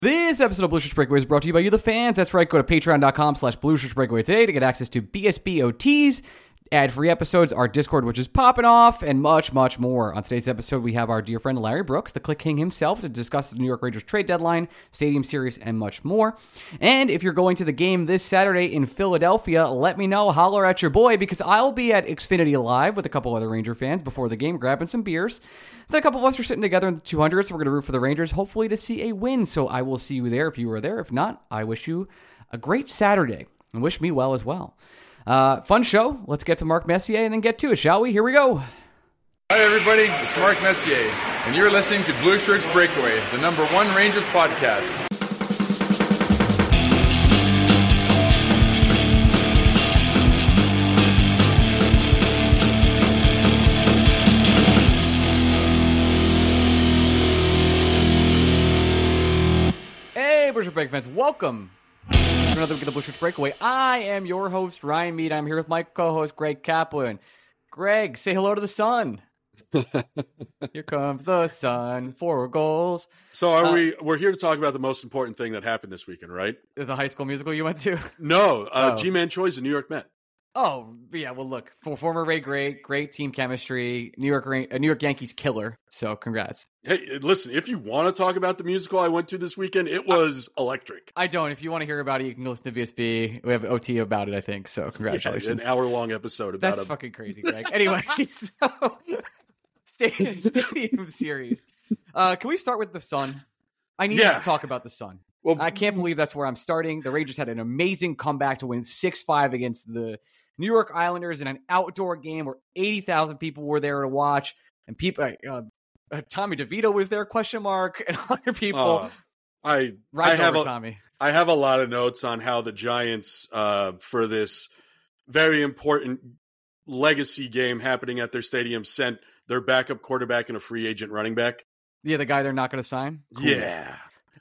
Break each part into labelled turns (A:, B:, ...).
A: This episode of Blue Shirts Breakaway is brought to you by you, the fans. That's right. Go to patreon.com/BlueShirtsBreakaway today to get access to BSBOTs, ad-free episodes, our Discord, which is popping off, and much, much more. On today's episode, we have our dear friend Larry Brooks, the Click King himself, to discuss the New York Rangers trade deadline, Stadium Series, and much more. And if you're going to the game this Saturday in Philadelphia, let me know. Holler at your boy, because I'll be at Xfinity Live with a couple other Ranger fans before the game, grabbing some beers. Then a couple of us are sitting together in the 200s, so we're going to root for the Rangers, hopefully to see a win. So I will see you there if you are there. If not, I wish you a great Saturday, and wish me well as well. Fun show. Let's get to Mark Messier and then get to it, shall we? Here we go.
B: Hi, everybody. It's Mark Messier, and you're listening to Blue Shirts Breakaway, the #1 Rangers podcast.
A: Hey, Blue Shirts Breakaway fans. Welcome to another week of the Blue Shirts Breakaway. I am your host, Ryan Mead. I'm here with my co-host, Greg Kaplan. Greg, say hello to the sun. Here comes the sun. 4 goals.
C: So we're here to talk about the most important thing that happened this weekend, right?
A: The High School Musical you went to?
C: No, G-Man Choi's the New York Met.
A: Oh, yeah, well, look, former Ray great team chemistry, New York Yankees killer, so congrats.
C: Hey, listen, if you want to talk about the musical I went to this weekend, it was electric.
A: I don't. If you want to hear about it, you can listen to VSB. We have OT about it, I think, so congratulations.
C: Yeah, an hour-long episode about
A: That's fucking crazy, Greg. Anyway, so Stadium Series. Can we start with the Sun? I need to talk about the Sun. Well, I can't believe that's where I'm starting. The Rangers had an amazing comeback to win 6-5 against the New York Islanders in an outdoor game where 80,000 people were there to watch, and people, Tommy DeVito was there, ? And other people.
C: I have a lot of notes on how the Giants, for this very important legacy game happening at their stadium, sent their backup quarterback and a free agent running back.
A: Yeah, the guy they're not going to sign.
C: Cool. Yeah.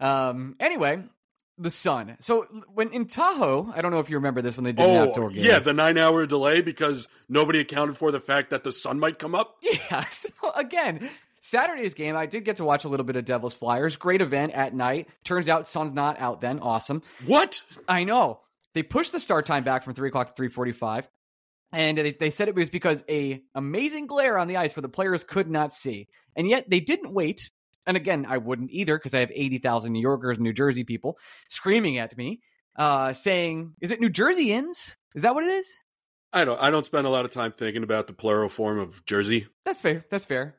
A: Anyway, the Sun. So when in Tahoe, I don't know if you remember this when they did an outdoor game.
C: Yeah, the 9-hour delay because nobody accounted for the fact that the sun might come up.
A: Yeah. So again, Saturday's game, I did get to watch a little bit of Devils Flyers. Great event at night. Turns out sun's not out then. Awesome.
C: What?
A: I know. They pushed the start time back from 3 o'clock to 3:45. And they said it was because a amazing glare on the ice where the players could not see. And yet they didn't wait. And again, I wouldn't either because I have 80,000 New Yorkers and New Jersey people screaming at me, saying, "Is it New Jerseyans? Is that what it is?"
C: I don't spend a lot of time thinking about the plural form of Jersey.
A: That's fair.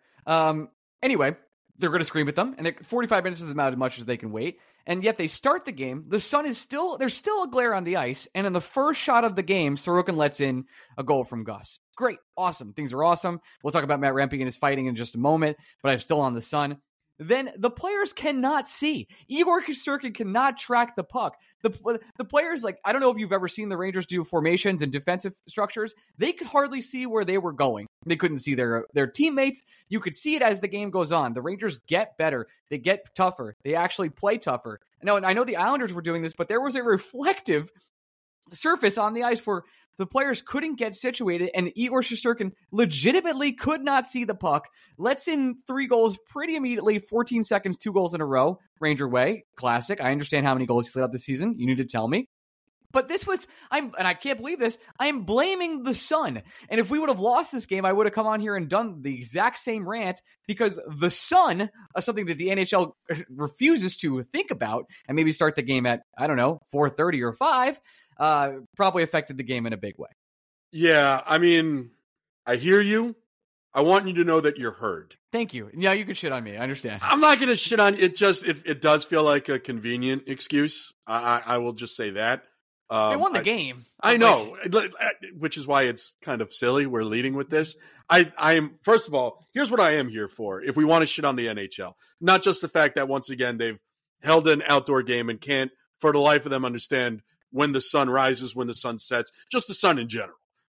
A: Anyway, they're going to scream at them, and 45 minutes is about as much as they can wait. And yet they start the game. The Sun is there's still a glare on the ice. And in the first shot of the game, Sorokin lets in a goal from Gus. Great. Awesome. Things are awesome. We'll talk about Matt Rempe and his fighting in just a moment, but I'm still on the Sun. Then the players cannot see. Igor Shesterkin cannot track the puck. The players, I don't know if you've ever seen the Rangers do formations and defensive structures. They could hardly see where they were going. They couldn't see their teammates. You could see it as the game goes on. The Rangers get better. They get tougher. They actually play tougher. Now, I know the Islanders were doing this, but there was a reflective surface on the ice where the players couldn't get situated, and Igor Shesterkin legitimately could not see the puck. Lets in 3 goals pretty immediately, 14 seconds, 2 goals in a row. Ranger way, classic. I understand how many goals he's let up this season. You need to tell me. But this was, and I can't believe this, I am blaming the Sun. And if we would have lost this game, I would have come on here and done the exact same rant because the Sun, something that the NHL refuses to think about, and maybe start the game at, 4:30 or 5, probably affected the game in a big way.
C: Yeah, I mean, I hear you. I want you to know that you're heard.
A: Thank you. Yeah, you can shit on me. I understand.
C: I'm not going to shit on it. It does feel like a convenient excuse. I will just say that.
A: They won the game.
C: I know, which is why it's kind of silly. We're leading with this. I am, first of all, here's what I am here for. If we want to shit on the NHL, not just the fact that once again, they've held an outdoor game and can't for the life of them understand when the sun rises, when the sun sets, just the sun in general.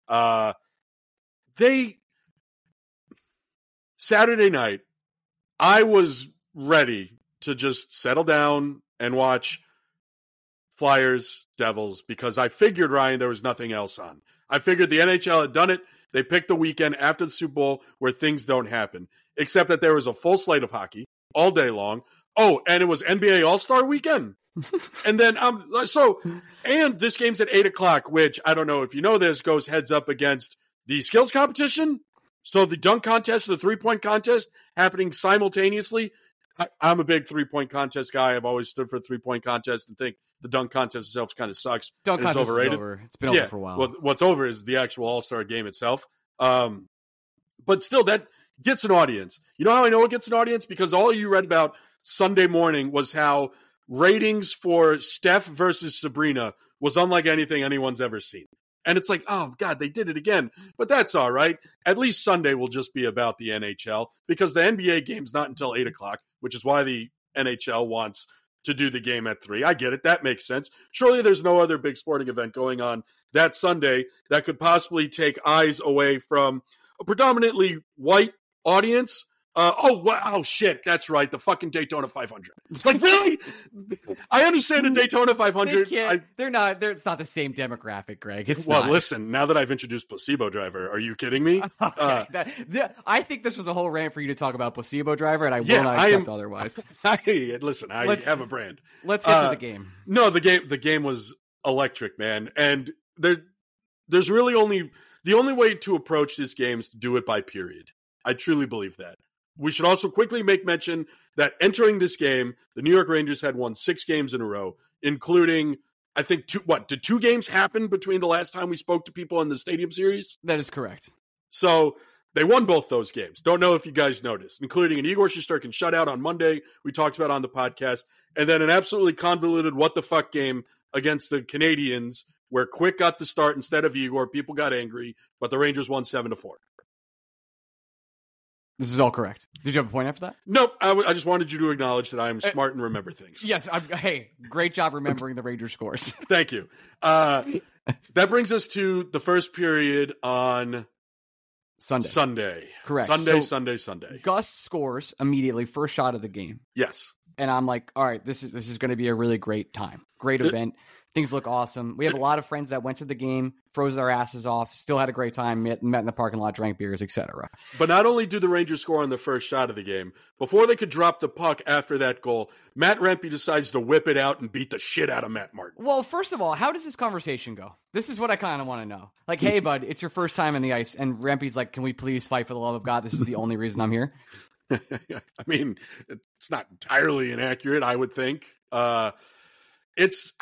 C: Saturday night, I was ready to just settle down and watch Flyers, Devils, because I figured, Ryan, there was nothing else on. I figured the NHL had done it. They picked the weekend after the Super Bowl where things don't happen, except that there was a full slate of hockey all day long, Oh, and it was NBA All-Star Weekend. And then and this game's at 8:00, which I don't know if you know this, goes heads up against the skills competition. So the dunk contest and the 3-point contest happening simultaneously. I'm a big 3-point contest guy. I've always stood for the 3-point contest and think the dunk contest itself kind of sucks.
A: Dunk contest
C: overrated.
A: is over. It's been over for a while.
C: Well, what's over is the actual All-Star game itself. But still, that gets an audience. You know how I know it gets an audience? Because all you read about Sunday morning was how ratings for Steph versus Sabrina was unlike anything anyone's ever seen. And it's like, oh, God, they did it again. But that's all right. At least Sunday will just be about the NHL because the NBA game's not until 8:00, which is why the NHL wants to do the game at 3. I get it. That makes sense. Surely there's no other big sporting event going on that Sunday that could possibly take eyes away from a predominantly white audience. Oh, shit. That's right. The fucking Daytona 500. It's like, really? I understand the Daytona 500.
A: It's not the same demographic, Greg. It's not.
C: Listen, now that I've introduced Placebo Driver, are you kidding me?
A: Okay. I think this was a whole rant for you to talk about Placebo Driver, and I will not accept otherwise.
C: Listen, I have a brand.
A: Let's get to the game.
C: No, the game was electric, man. And there's really the only way to approach this game is to do it by period. I truly believe that. We should also quickly make mention that entering this game, the New York Rangers had won 6 games in a row, including, I think, did 2 games happen between the last time we spoke to people in the Stadium Series?
A: That is correct.
C: So they won both those games. Don't know if you guys noticed, including an Igor Shesterkin shutout on Monday we talked about on the podcast, and then an absolutely convoluted what-the-fuck game against the Canadiens where Quick got the start instead of Igor. People got angry, but the Rangers won 7-4.
A: This is all correct. Did you have a point after that?
C: Nope. I just wanted you to acknowledge that I'm smart and remember things.
A: Yes. Hey, great job remembering the Rangers scores.
C: Thank you. That brings us to the first period on Sunday.
A: Correct.
C: Sunday.
A: Gus scores immediately, first shot of the game.
C: Yes.
A: And I'm like, all right, this is going to be a really great time. Great event. Things look awesome. We have a lot of friends that went to the game, froze their asses off, still had a great time, met in the parking lot, drank beers, etc.
C: But not only do the Rangers score on the first shot of the game, before they could drop the puck after that goal, Matt Rempe decides to whip it out and beat the shit out of Matt Martin.
A: Well, first of all, how does this conversation go? This is what I kind of want to know. Like, hey, bud, it's your first time in the ice, and Rempe's like, can we please fight for the love of God? This is the only reason I'm here.
C: I mean, it's not entirely inaccurate, I would think. It's...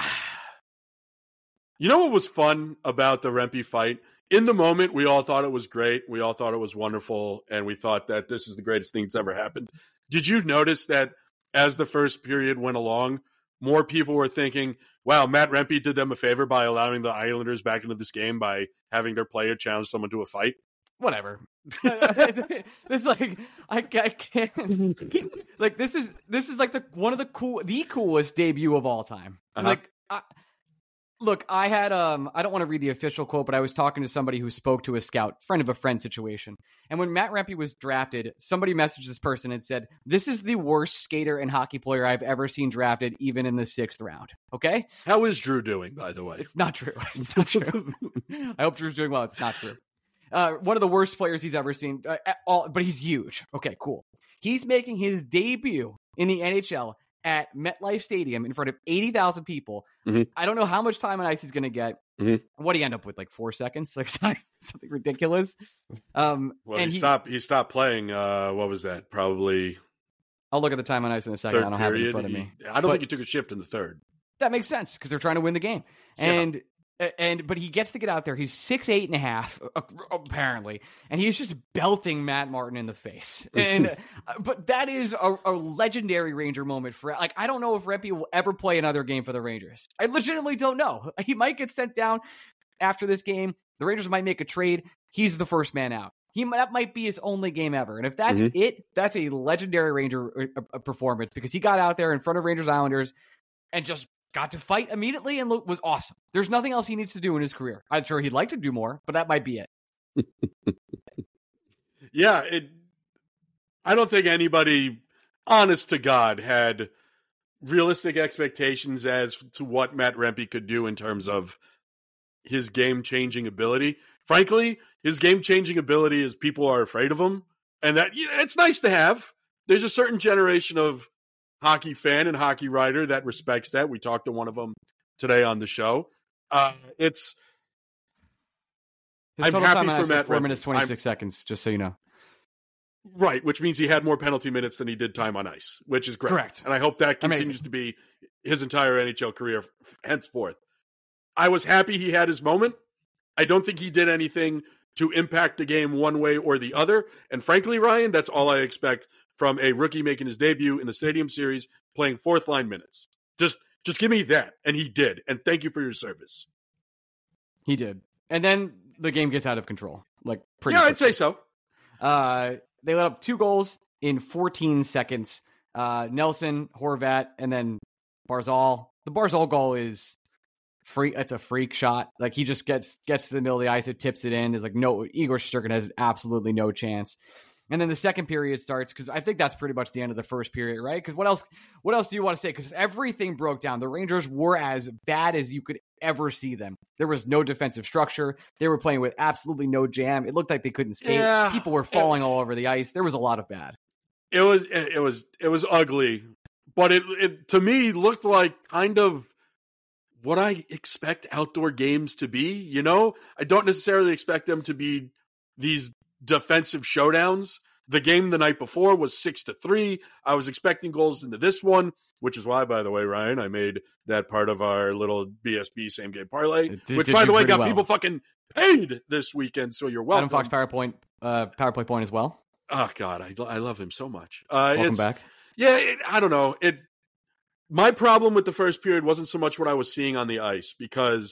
C: You know what was fun about the Rempe fight? In the moment, we all thought it was great. We all thought it was wonderful. And we thought that this is the greatest thing that's ever happened. Did you notice that as the first period went along, more people were thinking, wow, Matt Rempe did them a favor by allowing the Islanders back into this game by having their player challenge someone to a fight?
A: Whatever. It's like I can't. Like this is like the coolest debut of all time. Like. Look, I had, I don't want to read the official quote, but I was talking to somebody who spoke to a scout, friend of a friend situation. And when Matt Rempe was drafted, somebody messaged this person and said, this is the worst skater and hockey player I've ever seen drafted, even in the 6th round. Okay?
C: How is Drew doing, by the way?
A: It's not true. It's not true. I hope Drew's doing well. It's not true. One of the worst players he's ever seen, but he's huge. Okay, cool. He's making his debut in the NHL at MetLife Stadium in front of 80,000 people. Mm-hmm. I don't know how much time on ice he's going to get. Mm-hmm. What do you end up with? Like 4 seconds? Like something ridiculous.
C: Well, he stopped playing. What was that? Probably.
A: I'll look at the time on ice in a second. I don't have it in front of me.
C: I don't think he took a shift in the third.
A: That makes sense because they're trying to win the game. But he gets to get out there. He's 6'8.5", apparently, and he's just belting Matt Martin in the face. And but that is a legendary Ranger moment for. Like, I don't know if Rempe will ever play another game for the Rangers. I legitimately don't know. He might get sent down after this game. The Rangers might make a trade. He's the first man out. That might be his only game ever. And if that's it, that's a legendary Ranger performance because he got out there in front of Rangers Islanders and just got to fight immediately and was awesome. There's nothing else he needs to do in his career. I'm sure he'd like to do more, but that might be it.
C: Yeah, I don't think anybody, honest to God, had realistic expectations as to what Matt Rempe could do in terms of his game-changing ability. Frankly, his game-changing ability is people are afraid of him, and that it's nice to have. There's a certain generation of hockey fan and hockey writer that respects that. We talked to one of them today on the show. His
A: total
C: happy
A: time on
C: for
A: ice
C: Matt
A: 4
C: Redmond.
A: minutes 26 seconds. Just so you know.
C: Right, which means he had more penalty minutes than he did time on ice, which is great.
A: Correct.
C: And I hope that continues
A: Amazing.
C: to be his entire NHL career henceforth. I was happy he had his moment. I don't think he did anything to impact the game one way or the other. And frankly, Ryan, that's all I expect from a rookie making his debut in the Stadium Series, playing fourth line minutes. Just give me that. And he did. And thank you for your service.
A: He did. And then the game gets out of control. Like pretty
C: Yeah,
A: quickly.
C: I'd say so.
A: They let up 2 goals in 14 seconds. Nelson, Horvat, and then Barzal. The Barzal goal is free. It's a freak shot. Like he just gets to the middle of the ice, it tips it in. It's like no, Igor Shesterkin has absolutely no chance. And then the second period starts because I think that's pretty much the end of the first period, right? Because what else do you want to say? Because everything broke down. The Rangers were as bad as you could ever see them. There was no defensive structure. They were playing with absolutely no jam. It looked like they couldn't skate.
C: Yeah.
A: People were falling all over the ice. There was a lot of bad.
C: It was ugly, but it to me looked like kind of what I expect outdoor games to be. You know, I don't necessarily expect them to be these defensive showdowns. The game the night before was 6-3. I was expecting goals into this one, which is why, by the way, Ryan, I made that part of our little BSB same game parlay, which, by the way, got people fucking paid this weekend. So you're welcome.
A: Adam Fox power play point as well.
C: Oh God, I love him so much.
A: Welcome back.
C: Yeah, I don't know. My problem with the first period wasn't so much what I was seeing on the ice, because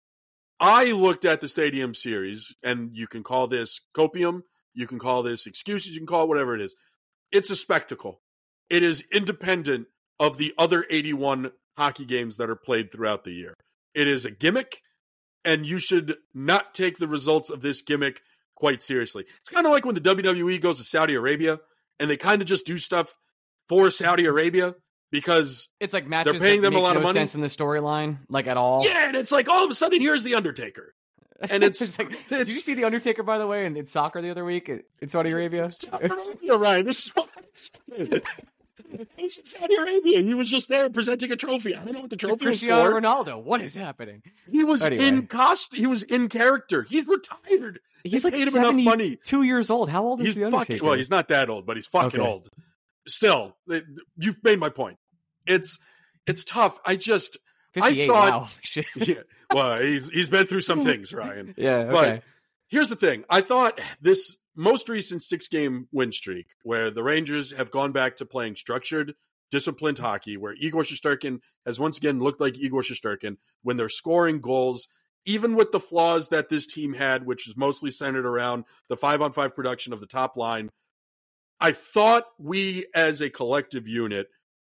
C: I looked at the Stadium Series, and you can call this copium, you can call this excuses, you can call it whatever it is. It's a spectacle. It is independent of the other 81 hockey games that are played throughout the year. It is a gimmick, and you should not take the results of this gimmick quite seriously. It's kind of like when the WWE goes to Saudi Arabia, and they kind of just do stuff for Saudi Arabia, because
A: it's like matches
C: they're paying them
A: that
C: a lot
A: make
C: of
A: no
C: money.
A: Sense in the storyline, like at all.
C: Yeah, and it's like all of a sudden here's the Undertaker, and it's,
A: like, did you see the Undertaker, by the way, in soccer the other week in Saudi Arabia?
C: You're right. This is what I said. He's in Saudi Arabia. He was just there presenting a trophy. I don't know what the trophy was
A: Cristiano
C: for.
A: Ronaldo. What is happening?
C: He was
A: Anyway.
C: He was in character. He's retired.
A: He's
C: they
A: like
C: paid him enough money.
A: 2 years old. How old is
C: He's
A: the Undertaker?
C: fucking, well, he's not that old, but he's fucking
A: Okay.
C: old. Still, you've made my point. It's tough. I
A: 58.
C: thought-
A: Wow. Shit.
C: yeah. Well, he's been through some things, Ryan.
A: Yeah.
C: But
A: Okay.
C: here's the thing. I thought this most recent 6-game win streak, where the Rangers have gone back to playing structured, disciplined hockey, where Igor Shesterkin has once again looked like Igor Shesterkin when they're scoring goals, even with the flaws that this team had, which is mostly centered around the 5-on-5 production of the top line. I thought we as a collective unit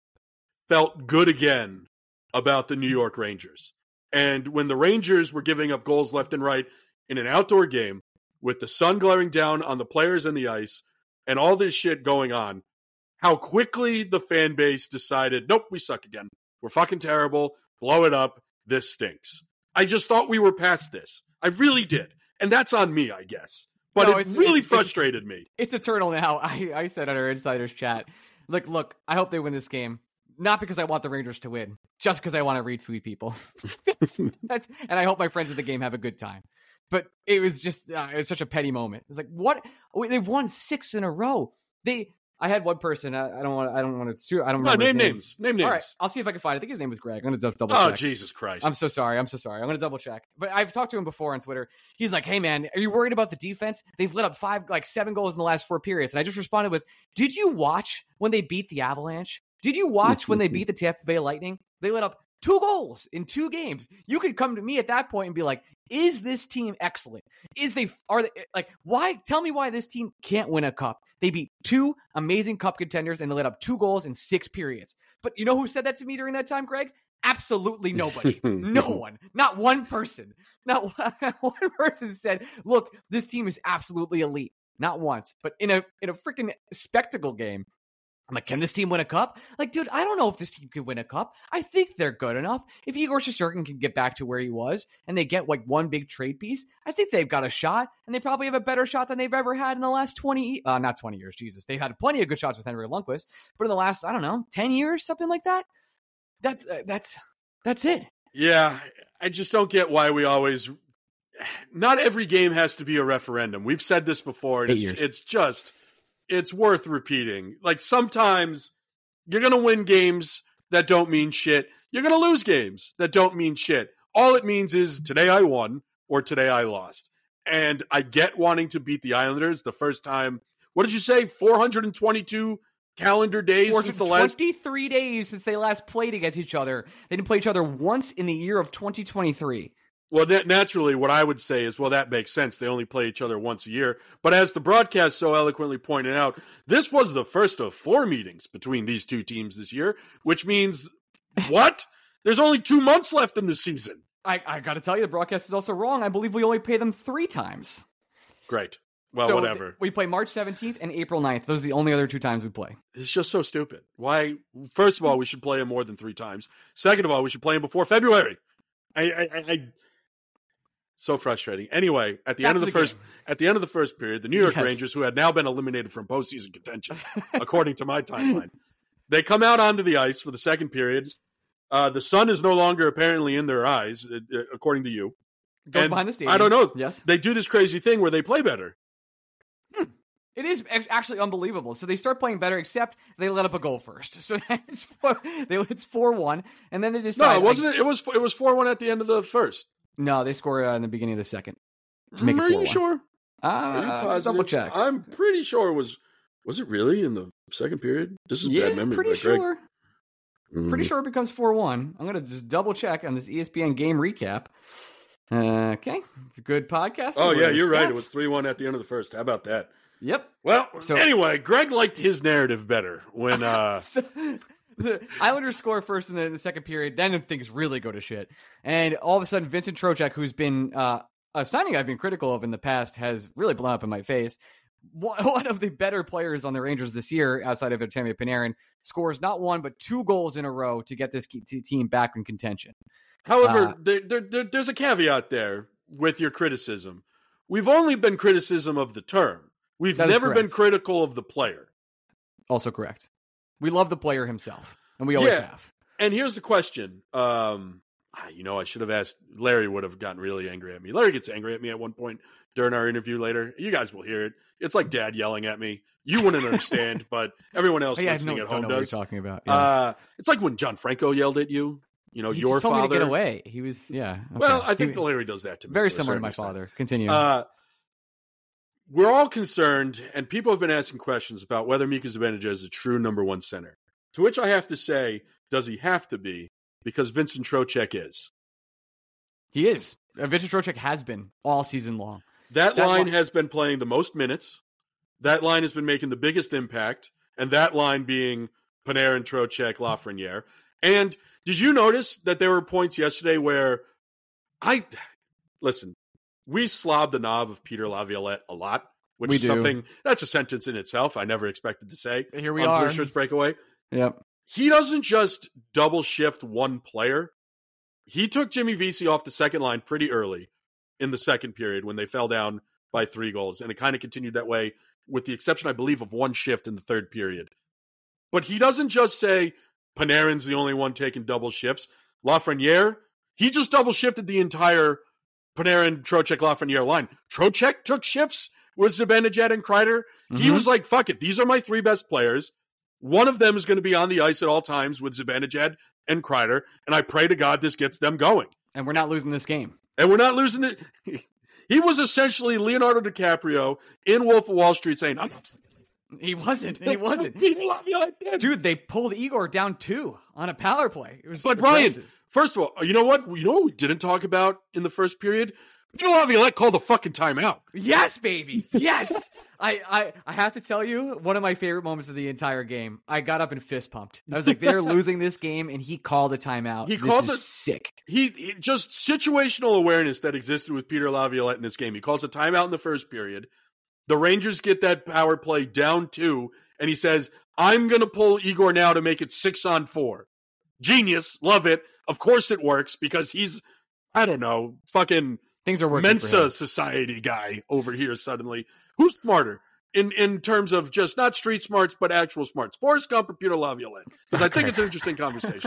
C: felt good again about the New York Rangers. And when the Rangers were giving up goals left and right in an outdoor game with the sun glaring down on the players and the ice and all this shit going on, how quickly the fan base decided, nope, we suck again. We're fucking terrible. Blow it up. This stinks. I just thought we were past this. I really did. And that's on me, I guess. But
A: No,
C: it really frustrated me.
A: It's eternal now. I said on our insiders chat, look, I hope they win this game. Not because I want the Rangers to win, just because I want to retweet people. And I hope my friends at the game have a good time. But it was just, it was such a petty moment. It's like, what? They've won 6 in a row. I had one person. I don't want to. I don't remember.
C: Name
A: his name.
C: names. Name names.
A: All right, I'll see if I can find it. I think his name was Greg. I'm gonna double
C: Oh,
A: check.
C: Jesus Christ.
A: I'm so sorry. I'm going to double check. But I've talked to him before on Twitter. He's like, hey, man, are you worried about the defense? They've let up 7 goals in the last 4 periods. And I just responded with, did you watch when they beat the Avalanche? Did you watch when they beat the Tampa Bay Lightning? They let up 2 goals in 2 games. You could come to me at that point and be like, is this team excellent? Why? Tell me why this team can't win a cup. They beat 2 amazing cup contenders and they let up 2 goals in 6 periods. But you know who said that to me during that time, Greg? Absolutely nobody. No one. Not one person. Not one person said, look, this team is absolutely elite. Not once. But in a freaking spectacle game I'm like, can this team win a cup? Like, dude, I don't know if this team can win a cup. I think they're good enough. If Igor Shesterkin can get back to where he was and they get like one big trade piece, I think they've got a shot, and they probably have a better shot than they've ever had in the last not 20 years, Jesus. They've had plenty of good shots with Henrik Lundqvist, but in the last, I don't know, 10 years, something like that. That's it.
C: Yeah, I just don't get why we always. Not every game has to be a referendum. We've said this before, and it's worth repeating. Like, sometimes you're going to win games that don't mean shit. You're going to lose games that don't mean shit. All it means is today I won or today I lost. And I get wanting to beat the Islanders the first time. What did you say? 422 calendar days since the last
A: 23 days since they last played against each other. They didn't play each other once in the year of 2023.
C: Well, naturally, what I would say is, well, that makes sense. They only play each other once a year. But as the broadcast so eloquently pointed out, this was the first of 4 meetings between these two teams this year, which means what? There's only 2 months left in the season.
A: I got to tell you, the broadcast is also wrong. I believe we only pay them 3 times.
C: Great. Well,
A: so
C: whatever.
A: We play March 17th and April 9th. Those are the only other 2 times we play.
C: It's just so stupid. Why? First of all, we should play them more than 3 times. Second of all, we should play them before February. So frustrating. Anyway, at the end of the first period, the New York Rangers, who had now been eliminated from postseason contention, according to my timeline, they come out onto the ice for the second period. The sun is no longer apparently in their eyes, according to you.
A: Goes behind the stadium.
C: I don't know.
A: Yes,
C: they do this crazy thing where they play better.
A: It is actually unbelievable. So they start playing better, except they let up a goal first. So it's 4-1, and then they decide.
C: No, it wasn't. It was 4-1 at the end of the first.
A: No, they score in the beginning of the second to make it 4-1.
C: Are you sure?
A: Are you positive? Double check.
C: I'm pretty sure it was. Was it really in the second period? This is bad memory.
A: Pretty sure.
C: Greg.
A: Pretty sure it becomes 4-1. I'm gonna just double check on this ESPN game recap. Okay, it's a good podcast.
C: Oh yeah, you're right. It was 3-1 at the end of the first. How about that?
A: Yep.
C: Well, anyway, Greg liked his narrative better when
A: the Islanders score first in the second period, then things really go to shit. And all of a sudden, Vincent Trocheck, who's been a signing I've been critical of in the past, has really blown up in my face. One of the better players on the Rangers this year, outside of Artemi Panarin, scores not 1 but 2 goals in a row to get this team back in contention.
C: However, there's a caveat there with your criticism. We've only been criticism of the term. We've never been critical of the player.
A: Also correct. We love the player himself, and we always have.
C: And here's the question. I should have asked. Larry would have gotten really angry at me. Larry gets angry at me at one point during our interview later. You guys will hear it. It's like Dad yelling at me. You wouldn't understand, but everyone else listening at home does.
A: What you're talking about. Yeah.
C: It's like when John Franco yelled at you. You know,
A: he
C: your
A: just told
C: father.
A: Me to get away. He was, Okay.
C: Well, I think Larry does that to me.
A: Very similar to my father. Continue.
C: We're all concerned, and people have been asking questions about whether Mika Zibanejad is a true number 1 center. To which I have to say, does he have to be? Because Vincent Trocheck is.
A: He is. Vincent Trocheck has been all season long.
C: That line has been playing the most minutes. That line has been making the biggest impact. And that line being Panarin, Trocheck, Lafreniere. And did you notice that there were points yesterday where we slob the knob of Peter Laviolette a lot, which is something that's a sentence in itself I never expected to say.
A: Here we are.
C: Blue Shirts Breakaway.
A: Yep.
C: He doesn't just double shift one player. He took Jimmy Vesey off the second line pretty early in the second period when they fell down by 3 goals. And it kind of continued that way with the exception, I believe, of 1 shift in the third period. But he doesn't just say Panarin's the only one taking double shifts. Lafreniere, he just double shifted the entire Panarin, Trocheck, Lafreniere line. Trocheck took shifts with Zibanejad and Kreider. Mm-hmm. He was like, fuck it. These are my 3 best players. One of them is going to be on the ice at all times with Zibanejad and Kreider. And I pray to God this gets them going.
A: And we're not losing this game.
C: And we're not losing it. He was essentially Leonardo DiCaprio in Wolf of Wall Street saying,
A: He wasn't. Dude, they pulled Igor down 2 on a power play. It was
C: but Brian, first of all, you know what? You know what we didn't talk about in the first period? Peter Laviolette called the fucking timeout.
A: Yes, baby. Yes. I have to tell you, one of my favorite moments of the entire game, I got up and fist pumped. I was like, they're losing this game, and he called a timeout.
C: He calls it
A: sick.
C: He just situational awareness that existed with Peter Laviolette in this game. He calls a timeout in the first period. The Rangers get that power play down 2, and he says, I'm going to pull Igor now to make it 6-on-4. Genius. Love it. Of course it works because he's, I don't know, fucking
A: Things are working
C: Mensa society guy over here suddenly. Who's smarter in terms of just not street smarts, but actual smarts? Forrest Gump or Peter Laviolette? Because I think it's an interesting conversation.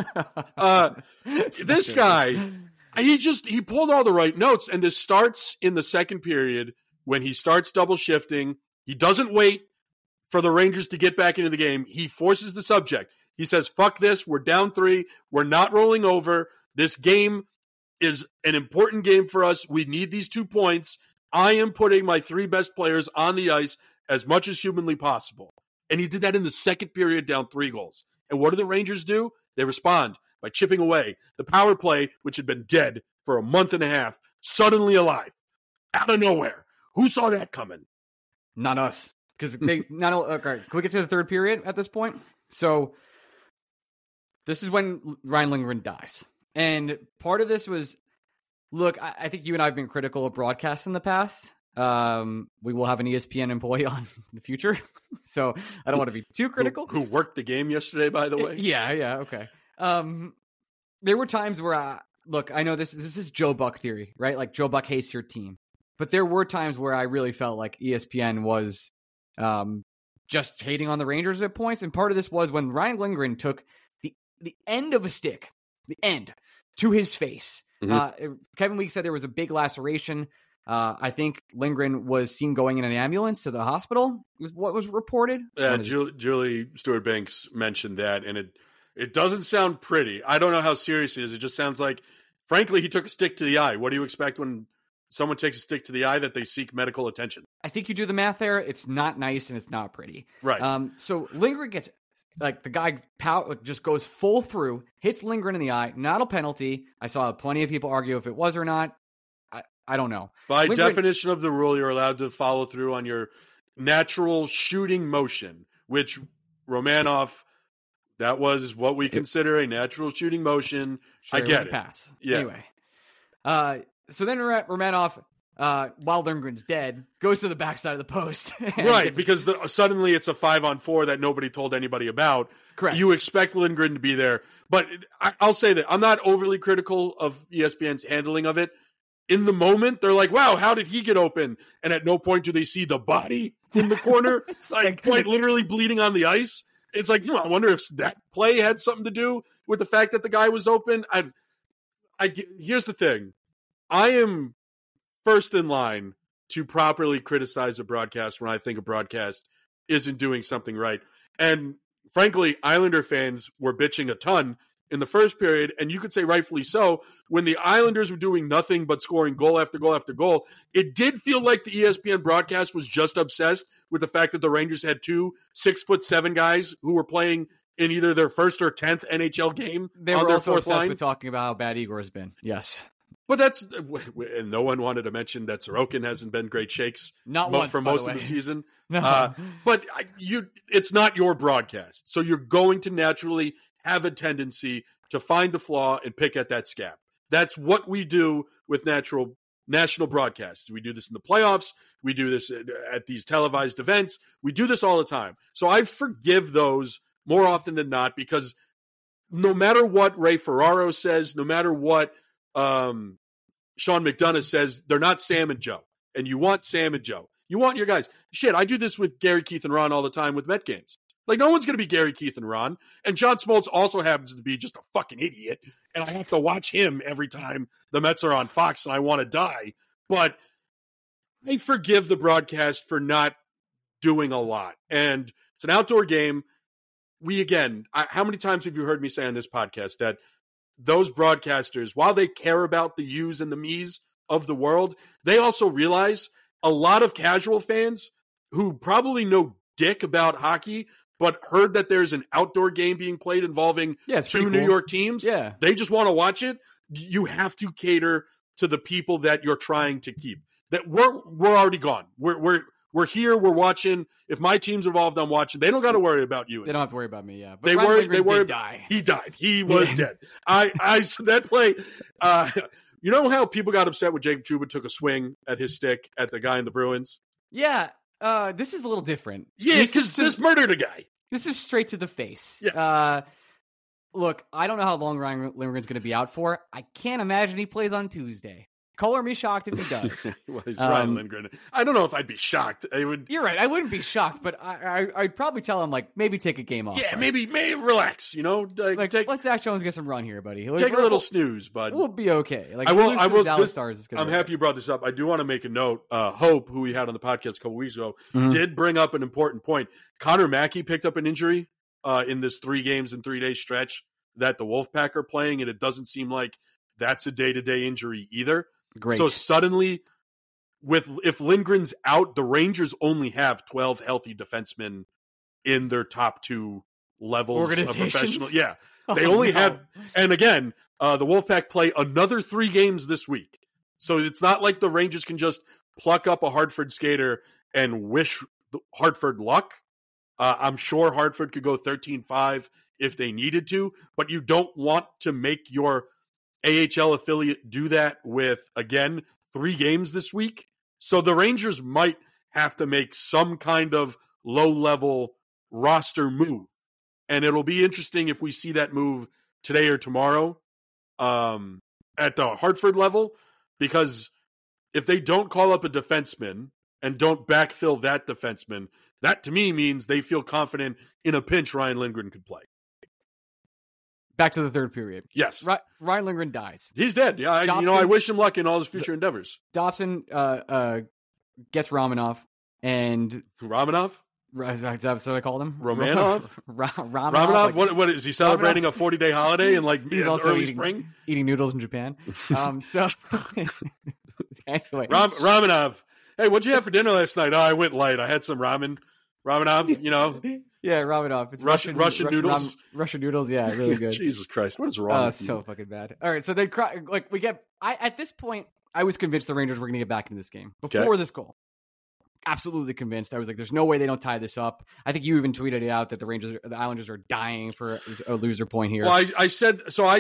C: This guy, he pulled all the right notes, and this starts in the second period when he starts double shifting. He doesn't wait for the Rangers to get back into the game. He forces the subject. He says, fuck this. We're down 3. We're not rolling over. This game is an important game for us. We need these 2 points. I am putting my 3 best players on the ice as much as humanly possible. And he did that in the second period, down 3 goals. And what do the Rangers do? They respond by chipping away. The power play, which had been dead for a month and a half, suddenly alive. Out of nowhere. Who saw that coming?
A: Not us. Because they not only, okay, can we get to the third period at this point? So this is when Ryan Lindgren dies. And part of this was, look, I think you and I have been critical of broadcasts in the past. We will have an ESPN employee on in the future. So I don't want to be too critical.
C: Who worked the game yesterday, by the way?
A: Yeah, okay. There were times where, look, I know this is Joe Buck theory, right? Like Joe Buck hates your team. But there were times where I really felt like ESPN was just hating on the Rangers at points. And part of this was when Ryan Lindgren took the end of a stick, the end, to his face. Mm-hmm. Kevin Weeks said there was a big laceration. I think Lindgren was seen going in an ambulance to the hospital, was what was reported.
C: Yeah, Julie Stewart-Banks mentioned that, and it doesn't sound pretty. I don't know how serious it is. It just sounds like, frankly, he took a stick to the eye. What do you expect when someone takes a stick to the eye, that they seek medical attention?
A: I think you do the math there. It's not nice and it's not pretty.
C: Right.
A: So Lindgren gets, like, the guy just goes full through, hits Lindgren in the eye, not a penalty. I saw plenty of people argue if it was or not. I don't know.
C: By definition of the rule, you're allowed to follow through on your natural shooting motion, which Romanov, that was what we consider a natural shooting motion.
A: Sure,
C: I get it.
A: Pass.
C: Yeah.
A: Anyway, so then Romanov, while Lindgren's dead, goes to the backside of the post.
C: Right, because suddenly it's a 5-on-4 that nobody told anybody about.
A: Correct.
C: You expect Lindgren to be there. But I'll say that I'm not overly critical of ESPN's handling of it. In the moment, they're like, wow, how did he get open? And at no point do they see the body in the corner, like quite literally bleeding on the ice. It's like, I wonder if that play had something to do with the fact that the guy was open. Here's the thing. I am first in line to properly criticize a broadcast when I think a broadcast isn't doing something right. And frankly, Islander fans were bitching a ton in the first period, and you could say rightfully so, when the Islanders were doing nothing but scoring goal after goal after goal. It did feel like the ESPN broadcast was just obsessed with the fact that the Rangers had 2 6'7" guys who were playing in either their first or 10th NHL game.
A: They
C: on
A: were
C: their
A: also
C: fourth
A: obsessed
C: line.
A: with talking about how bad Igor has been. Yes.
C: But and no one wanted to mention that Sorokin hasn't been great shakes for most of the season.
A: No.
C: But it's not your broadcast. So you're going to naturally have a tendency to find a flaw and pick at that scab. That's what we do with national broadcasts. We do this in the playoffs. We do this at these televised events. We do this all the time. So I forgive those more often than not, because no matter what Ray Ferraro says, no matter what Sean McDonough says, they're not Sam and Joe. And you want Sam and Joe. You want your guys. Shit, I do this with Gary, Keith, and Ron all the time with Met games. Like, no one's going to be Gary, Keith, and Ron. And John Smoltz also happens to be just a fucking idiot. And I have to watch him every time the Mets are on Fox and I want to die. But I forgive the broadcast for not doing a lot. And it's an outdoor game. How many times have you heard me say on this podcast that those broadcasters, while they care about the yous and the me's of the world, they also realize a lot of casual fans who probably know dick about hockey, but heard that there's an outdoor game being played involving 2 New York teams.
A: Yeah.
C: They just want to watch it. You have to cater to the people that you're trying to keep. That we're already gone. We're here. We're watching. If my team's involved, I'm watching. They don't got to worry about you.
A: They don't have to worry about me. Yeah, but
C: they worry.
A: Die.
C: He died. He was dead. That play. You know how people got upset when Jacob Trouba took a swing at his stick at the guy in the Bruins?
A: Yeah. This is a little different.
C: Yeah, because this murdered a guy.
A: This is straight to the face.
C: Yeah.
A: Look, I don't know how long Ryan Lindgren's going to be out for. I can't imagine he plays on Tuesday. Color me shocked if he does.
C: Well, it's Ryan Lindgren. I don't know if I'd be shocked.
A: You're right. I wouldn't be shocked, but I'd probably tell him, like, maybe take a game off.
C: Yeah,
A: right?
C: maybe relax, you know?
A: Let Zach Jones get some run here, buddy.
C: Take a little snooze, bud.
A: We'll be okay. Like,
C: I will.
A: Dallas Stars is
C: I'm happy you brought this up. I do want to make a note. Hope, who we had on the podcast a couple weeks ago, did bring up an important point. Connor Mackey picked up an injury in this 3 games in 3 day stretch that the Wolfpack are playing, and it doesn't seem like that's a day-to-day injury either.
A: Great.
C: So suddenly, if Lindgren's out, the Rangers only have 12 healthy defensemen in their top 2 levels of professional. Yeah, they only have. And again, the Wolfpack play another 3 games this week, so it's not like the Rangers can just pluck up a Hartford skater and wish Hartford luck. I'm sure Hartford could go 13-5 if they needed to, but you don't want to make your AHL affiliate do that with, again, 3 games this week. So the Rangers might have to make some kind of low-level roster move. And it'll be interesting if we see that move today or tomorrow at the Hartford level, because if they don't call up a defenseman and don't backfill that defenseman, that to me means they feel confident in a pinch Ryan Lindgren could play.
A: Back to the third period.
C: Yes.
A: Ryan Lindgren dies.
C: He's dead. Yeah, I wish him luck in all his future endeavors.
A: Dobson gets Romanov and...
C: Romanov?
A: Is that what I called him?
C: Romanov?
A: Romanov?
C: Like, what is he celebrating a 40-day holiday in
A: he's also
C: early spring?
A: Eating noodles in Japan. So anyway.
C: Romanov. Hey, what'd you have for dinner last night? Oh, I went light. I had some ramen. Romanov, you know.
A: Yeah, Romanov. It's
C: Russian noodles.
A: Russian noodles, yeah, really good.
C: Jesus Christ, what is wrong with you?
A: So fucking bad. All right, so they cry. Like, at this point, I was convinced the Rangers were going to get back into this game before this goal. Absolutely convinced. I was like, there's no way they don't tie this up. I think you even tweeted it out that the Islanders are dying for a loser point here.
C: Well, I said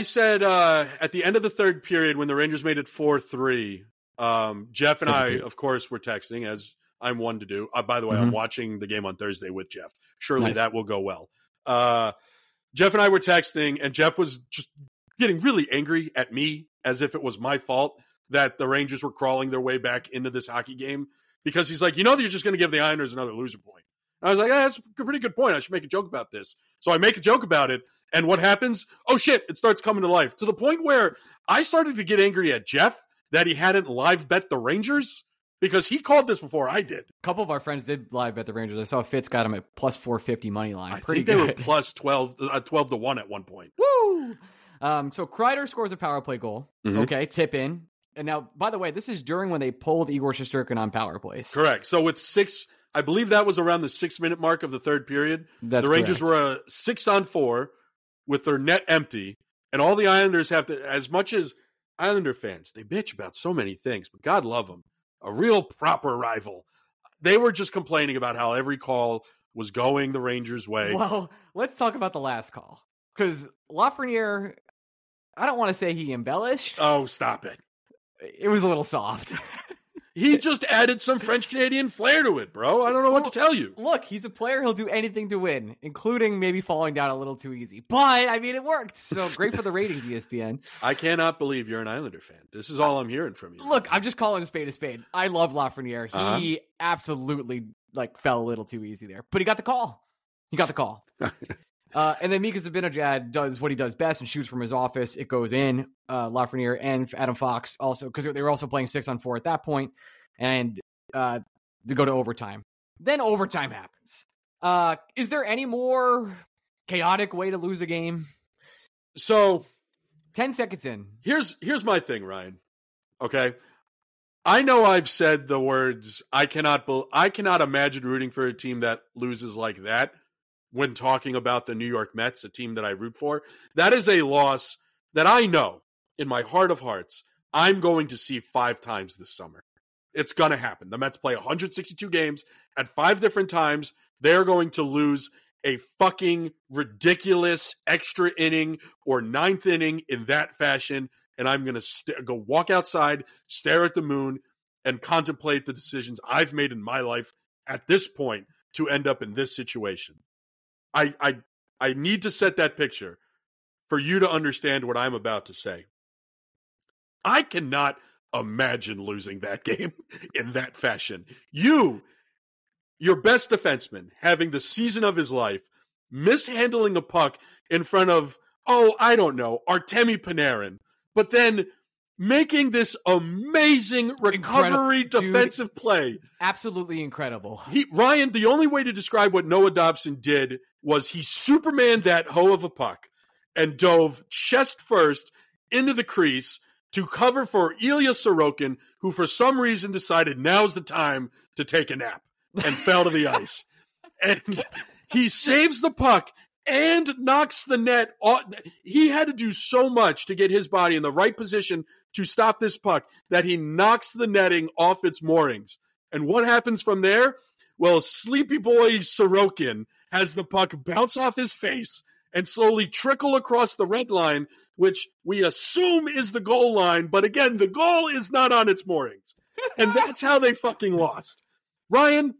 C: at the end of the third period when the Rangers made it 4-3, Jeff and I, of course, were texting, as I'm one to do. By the way, I'm watching the game on Thursday with Jeff. Surely that will go well. Jeff and I were texting, and Jeff was just getting really angry at me as if it was my fault that the Rangers were crawling their way back into this hockey game, because he's like, you're just going to give the Islanders another loser point. And I was like, that's a pretty good point. I should make a joke about this. So I make a joke about it, and what happens? Oh, shit, it starts coming to life, to the point where I started to get angry at Jeff that he hadn't live bet the Rangers, because he called this before I did.
A: A couple of our friends did live bet the Rangers. I saw Fitz got him at plus 450 money line.
C: I think they were plus 12 to 1 at one point.
A: Woo! So Kreider scores a power play goal. Okay, tip in. And now, by the way, this is during when they pulled Igor Shesterkin on power plays.
C: Correct. So with 6, I believe that was around the 6-minute mark of the third period. The Rangers were 6-on-4 with their net empty, and all the Islanders have to, as much as Islander fans, they bitch about so many things, but God love them. A real proper rival. They were just complaining about how every call was going the Rangers' way.
A: Well, let's talk about the last call. Because Lafreniere, I don't want to say he embellished.
C: Oh, stop it.
A: It was a little soft.
C: He just added some French-Canadian flair to it, bro. I don't know what to tell you.
A: Look, he's a player. He'll do anything to win, including maybe falling down a little too easy. But, I mean, it worked. So great for the ratings, ESPN.
C: I cannot believe you're an Islander fan. This is all I'm hearing from you.
A: Look, I'm just calling a spade a spade. I love Lafreniere. He absolutely fell a little too easy there. But he got the call. And then Mika Zibanejad does what he does best and shoots from his office. It goes in. Lafreniere and Adam Fox also, because they were also playing 6-on-4 at that point, and they go to overtime. Then overtime happens. Is there any more chaotic way to lose a game?
C: So
A: 10 seconds in.
C: Here's my thing, Ryan. Okay. I know I've said the words, I cannot imagine rooting for a team that loses like that when talking about the New York Mets, a team that I root for. That is a loss that I know in my heart of hearts I'm going to see 5 times this summer. It's going to happen. The Mets play 162 games at 5 different times. They're going to lose a fucking ridiculous extra inning or 9th inning in that fashion, and I'm going to go walk outside, stare at the moon, and contemplate the decisions I've made in my life at this point to end up in this situation. I need to set that picture for you to understand what I'm about to say. I cannot imagine losing that game in that fashion. Your best defenseman, having the season of his life, mishandling a puck in front of, I don't know, Artemi Panarin, but then making this amazing recovery defensive play.
A: Absolutely incredible.
C: Ryan, the only way to describe what Noah Dobson did was he Supermaned that hoe of a puck and dove chest first into the crease to cover for Ilya Sorokin, who for some reason decided now's the time to take a nap and fell to the ice. And he saves the puck and knocks the net off. He had to do so much to get his body in the right position to stop this puck that he knocks the netting off its moorings. And what happens from there? Well, sleepy boy Sorokin has the puck bounce off his face and slowly trickle across the red line, which we assume is the goal line. But again, the goal is not on its moorings. And that's how they fucking lost. Ryan,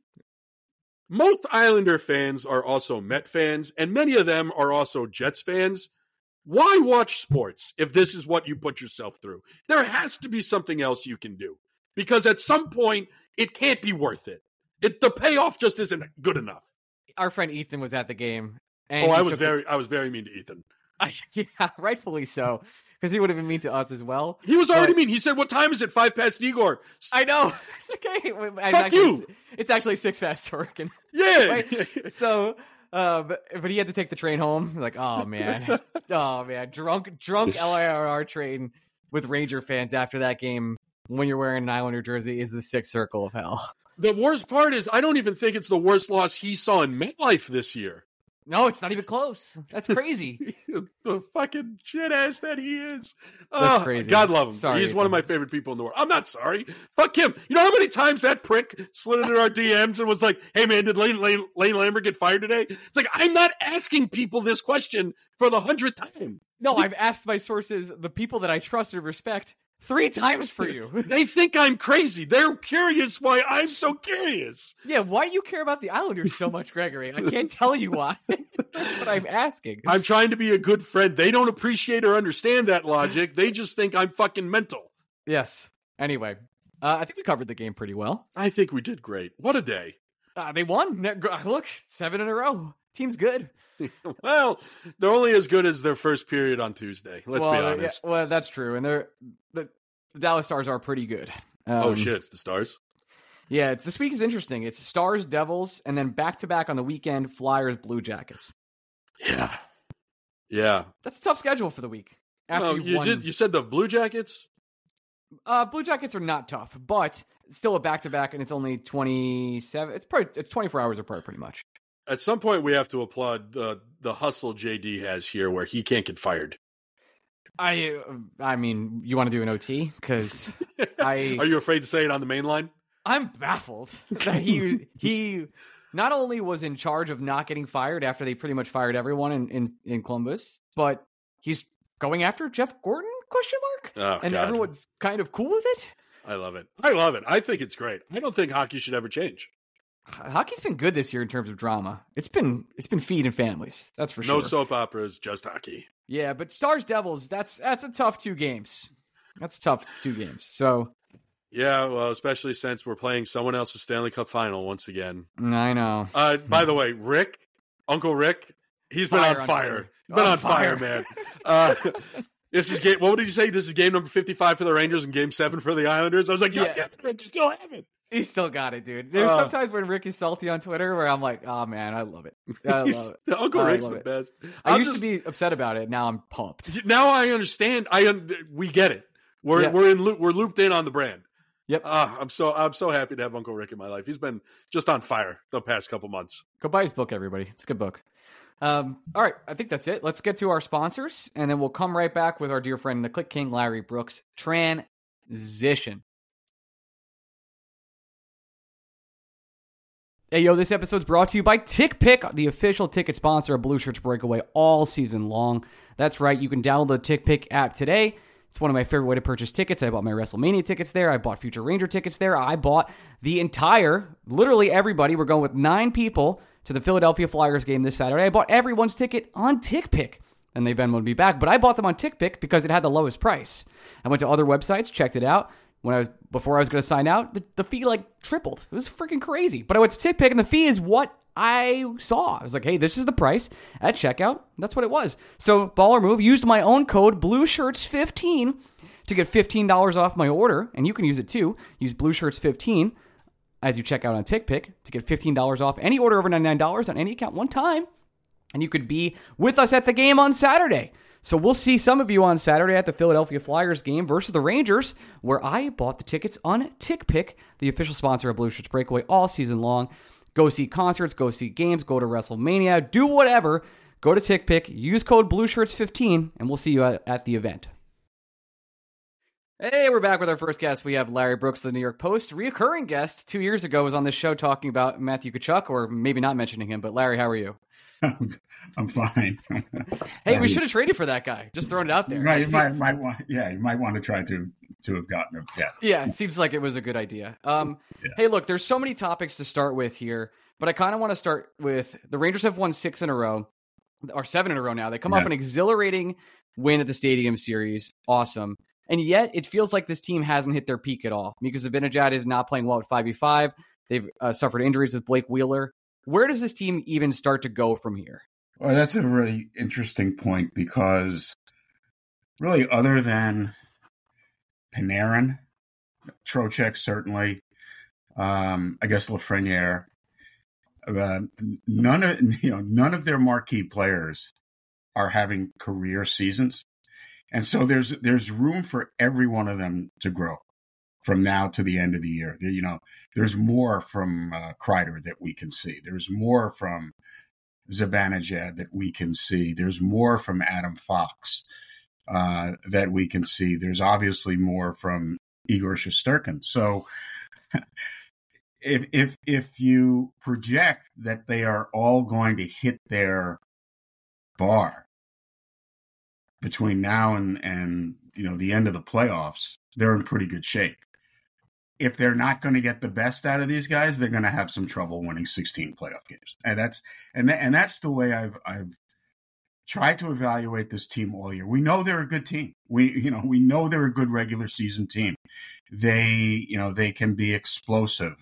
C: most Islander fans are also Met fans, and many of them are also Jets fans. Why watch sports if this is what you put yourself through? There has to be something else you can do, because at some point it can't be worth it. The payoff just isn't good enough.
A: Our friend Ethan was at the game. And
C: I was very mean to Ethan.
A: Yeah, rightfully so, because he would have been mean to us as well.
C: He was already mean. He said, "What time is it? 5 past Igor."
A: I know. It's okay.
C: Fuck you.
A: It's actually 6 past Sorokin.
C: Yeah.
A: Right? So, but he had to take the train home. Like, oh man, drunk LIRR train with Ranger fans after that game when you're wearing an Islander jersey is the sick circle of hell.
C: The worst part is I don't even think it's the worst loss he saw in MetLife this year.
A: No, it's not even close. That's crazy.
C: The fucking shit ass that he is.
A: That's crazy.
C: God love him.
A: Sorry,
C: He's one of my favorite people in the world. I'm not sorry. Fuck him. You know how many times that prick slid into our DMs and was like, "Hey man, did Lane Lambert get fired today?" It's like, I'm not asking people this question for the 100th time.
A: No, I've asked my sources, the people that I trust and respect, 3 times for you.
C: They think I'm crazy. They're curious why I'm so curious.
A: Yeah, why do you care about the Islanders so much, Gregory? I can't tell you why. That's what I'm asking.
C: I'm trying to be a good friend. They don't appreciate or understand that logic. They just think I'm fucking mental.
A: Yes. Anyway, I think we covered the game pretty well.
C: I think we did great. What a day.
A: They won. Look, 7 in a row. Team's good.
C: Well, they're only as good as their first period on Tuesday. Let's be honest.
A: Yeah, well, that's true. And the Dallas Stars are pretty good.
C: Oh, shit. It's the Stars?
A: Yeah, this week is interesting. It's Stars, Devils, and then back-to-back on the weekend, Flyers, Blue Jackets.
C: Yeah.
A: That's a tough schedule for the week.
C: You said the Blue Jackets?
A: Blue Jackets are not tough, but still a back-to-back, and it's only 27. It's 24 hours apart, pretty much.
C: At some point, we have to applaud the hustle JD has here, where he can't get fired.
A: I mean, you want to do an OT? Because
C: Are you afraid to say it on the main line?
A: I'm baffled that he not only was in charge of not getting fired after they pretty much fired everyone in Columbus, but he's going after Jeff Gordon? ?
C: Oh,
A: and
C: God.
A: Everyone's kind of cool with it.
C: I love it. I think it's great. I don't think hockey should ever change.
A: Hockey's been good this year in terms of drama. It's been feeding families. That's for sure.
C: No soap operas, just hockey.
A: Yeah, but Stars Devils, that's a tough 2 games. That's a tough 2 games. So
C: yeah, well, especially since we're playing someone else's Stanley Cup final once again.
A: I know.
C: By the way, Uncle Rick, he's been on fire. He's been on fire, man. This is game. What did you say? This is game number 55 for the Rangers and game 7 for the Islanders. I was like, yeah, Rick, you still have it.
A: He still got it, dude. There's sometimes when Rick is salty on Twitter where I'm like, oh man, I love it. I love it.
C: Uncle Rick's the best.
A: I used to be upset about it. Now I'm pumped.
C: Now I understand. We get it. We're looped in on the brand.
A: Yep.
C: I'm so happy to have Uncle Rick in my life. He's been just on fire the past couple months.
A: Go buy his book, everybody. It's a good book. All right, I think that's it. Let's get to our sponsors, and then we'll come right back with our dear friend, the Click King, Larry Brooks. Transition. Hey, yo, this episode's brought to you by TickPick, the official ticket sponsor of Blue Shirts Breakaway all season long. That's right, you can download the TickPick app today. It's one of my favorite way to purchase tickets. I bought my WrestleMania tickets there. I bought Future Ranger tickets there. I bought the entire, literally everybody. We're going with 9 people to the Philadelphia Flyers game this Saturday. I bought everyone's ticket on TickPick. And they Venmo'd me back. But I bought them on TickPick because it had the lowest price. I went to other websites, checked it out. Before I was going to sign out, the fee tripled. It was freaking crazy. But I went to TickPick, and the fee is what I saw. I was like, hey, this is the price at checkout. That's what it was. So baller move, used my own code BlueShirts15 to get $15 off my order. And you can use it too. Use BlueShirts15 as you check out on TickPick to get $15 off any order over $99 on any account one time. And you could be with us at the game on Saturday. So we'll see some of you on Saturday at the Philadelphia Flyers game versus the Rangers, where I bought the tickets on TickPick, the official sponsor of Blue Shirts Breakaway all season long. Go see concerts, go see games, go to WrestleMania, do whatever. Go to TickPick, use code BlueShirts15, and we'll see you at the event. Hey, we're back with our first guest. We have Larry Brooks of the New York Post. Reoccurring guest 2 years ago was on this show talking about Matthew Tkachuk, or maybe not mentioning him. But Larry, how are you?
D: I'm fine.
A: Hey, we should have traded for that guy. Just throwing it out there.
D: Right, you might want to try to have gotten him.
A: Yeah, it seems like it was a good idea. Hey, look, there's so many topics to start with here, but I kind of want to start with the Rangers have won 6 in a row, or 7 in a row now. They come off an exhilarating win at the Stadium Series. Awesome. And yet, it feels like this team hasn't hit their peak at all. Mika Zibanejad is not playing well at 5v5. They've suffered injuries with Blake Wheeler. Where does this team even start to go from here?
D: Well, that's a really interesting point because really other than Panarin, Trocheck certainly, I guess Lafreniere, none of their marquee players are having career seasons. And so there's room for every one of them to grow from now to the end of the year. There's more from Kreider that we can see. There's more from Zibanejad that we can see. There's more from Adam Fox that we can see. There's obviously more from Igor Shesterkin. So if you project that they are all going to hit their bar between now and the end of the playoffs, they're in pretty good shape. If they're not going to get the best out of these guys, they're going to have some trouble winning 16 playoff games. And that's the way I've tried to evaluate this team all year. We know they're a good team. We know they're a good regular season team. They can be explosive.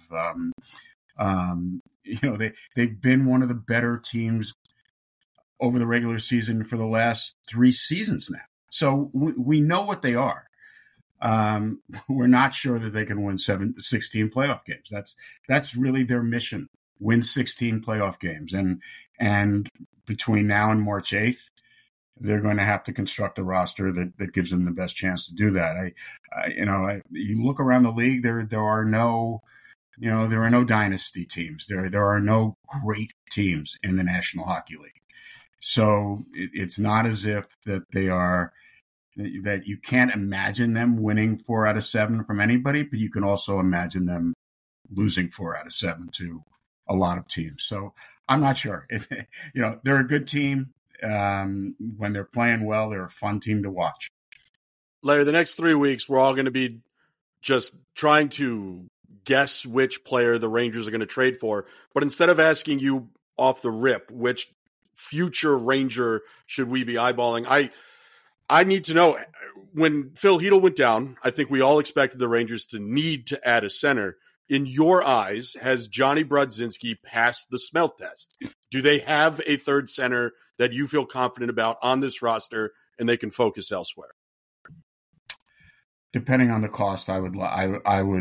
D: They've been one of the better teams over the regular season for the last 3 seasons now. So we know what they are. We're not sure that they can win 16 playoff games. That's really their mission: win 16 playoff games. And between now and March 8th, they're going to have to construct a roster that gives them the best chance to do that. You look around the league, there are no dynasty teams. There are no great teams in the National Hockey League. So it's not as if that you can't imagine them winning 4 out of 7 from anybody, but you can also imagine them losing 4 out of 7 to a lot of teams. So I'm not sure. They're a good team. When they're playing well, they're a fun team to watch.
C: Larry, the next 3 weeks, we're all going to be just trying to guess which player the Rangers are going to trade for. But instead of asking you off the rip, which future Ranger should we be eyeballing, I need to know, when Phil Hedl went down, I think we all expected the Rangers to need to add a center. In your eyes, has Johnny Brodzinski passed the smell test? Do they have a third center that you feel confident about on this roster and they can focus elsewhere?
D: Depending on the cost, I would want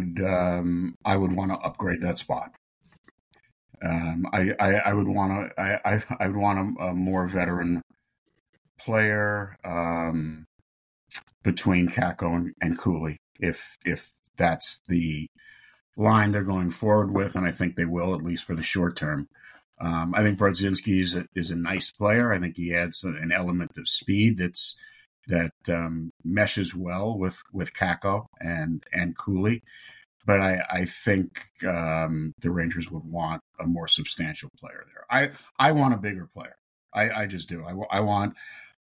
D: to upgrade that spot. I would want a more veteran player between Kakko and Cooley, if that's the line they're going forward with, and I think they will, at least for the short term. I think Brodzinski is a nice player. I think he adds an element of speed that meshes well with Kakko and Cooley. But I think the Rangers would want a more substantial player there. I want a bigger player. I just do. I want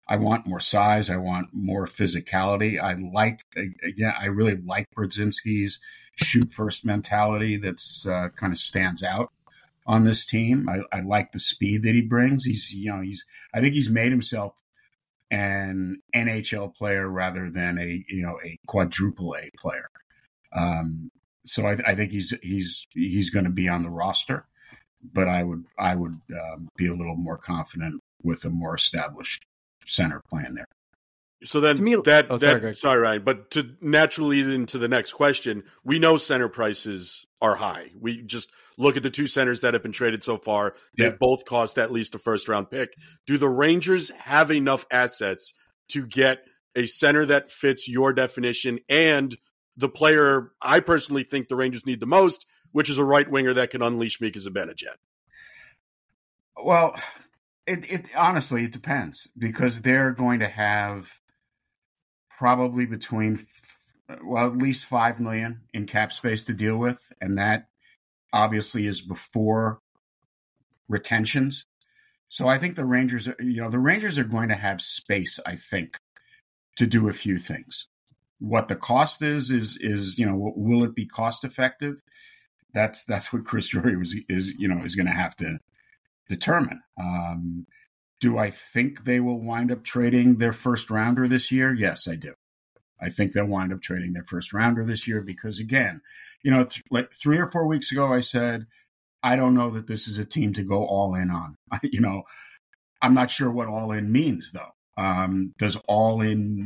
D: I want more size. I want more physicality. I really like Brodzinski's shoot first mentality. That's kind of stands out on this team. I like the speed that he brings. I think he's made himself an NHL player rather than a quadruple A player. So I think he's going to be on the roster, but I would be a little more confident with a more established center playing there.
C: So then sorry, Ryan, but to naturally lead into the next question, we know center prices are high. We just look at the two centers that have been traded so far. They've both cost at least a first round pick. Do the Rangers have enough assets to get a center that fits your definition and the player I personally think the Rangers need the most, which is a right winger that can unleash Mika Zibanejad?
D: Well, it honestly, it depends, because they're going to have probably at least $5 million in cap space to deal with. And that obviously is before retentions. So I think the Rangers are going to have space, I think, to do a few things. What the cost is, will it be cost effective? That's what Chris Drury is going to have to determine. Do I think they will wind up trading their first rounder this year? Yes, I do. I think they'll wind up trading their first rounder this year because, again, like 3 or 4 weeks ago, I said, I don't know that this is a team to go all in on. I'm not sure what all in means, though. Does all in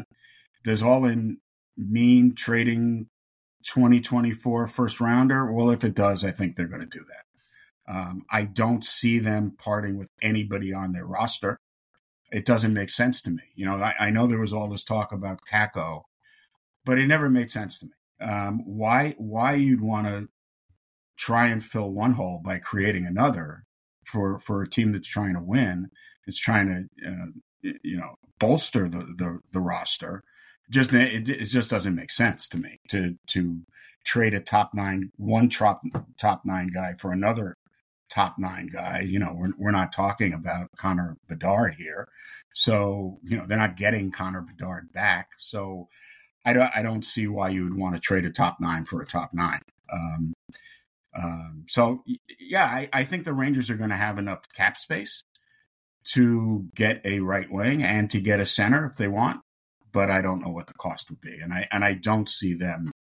D: mean trading 2024 first rounder? Well, if it does, I think they're going to do that. I don't see them parting with anybody on their roster. It doesn't make sense to me. I know there was all this talk about Kakko, but it never made sense to me. Why you'd want to try and fill one hole by creating another for a team that's trying to win, it's trying to bolster the roster. It just doesn't make sense to me to trade a top nine guy for another top 9 guy. We're not talking about Connor Bedard here. So, they're not getting Connor Bedard back. So I don't see why you would want to trade a top 9 for a top 9. I think the Rangers are going to have enough cap space to get a right wing and to get a center if they want, but I don't know what the cost would be. And I don't see them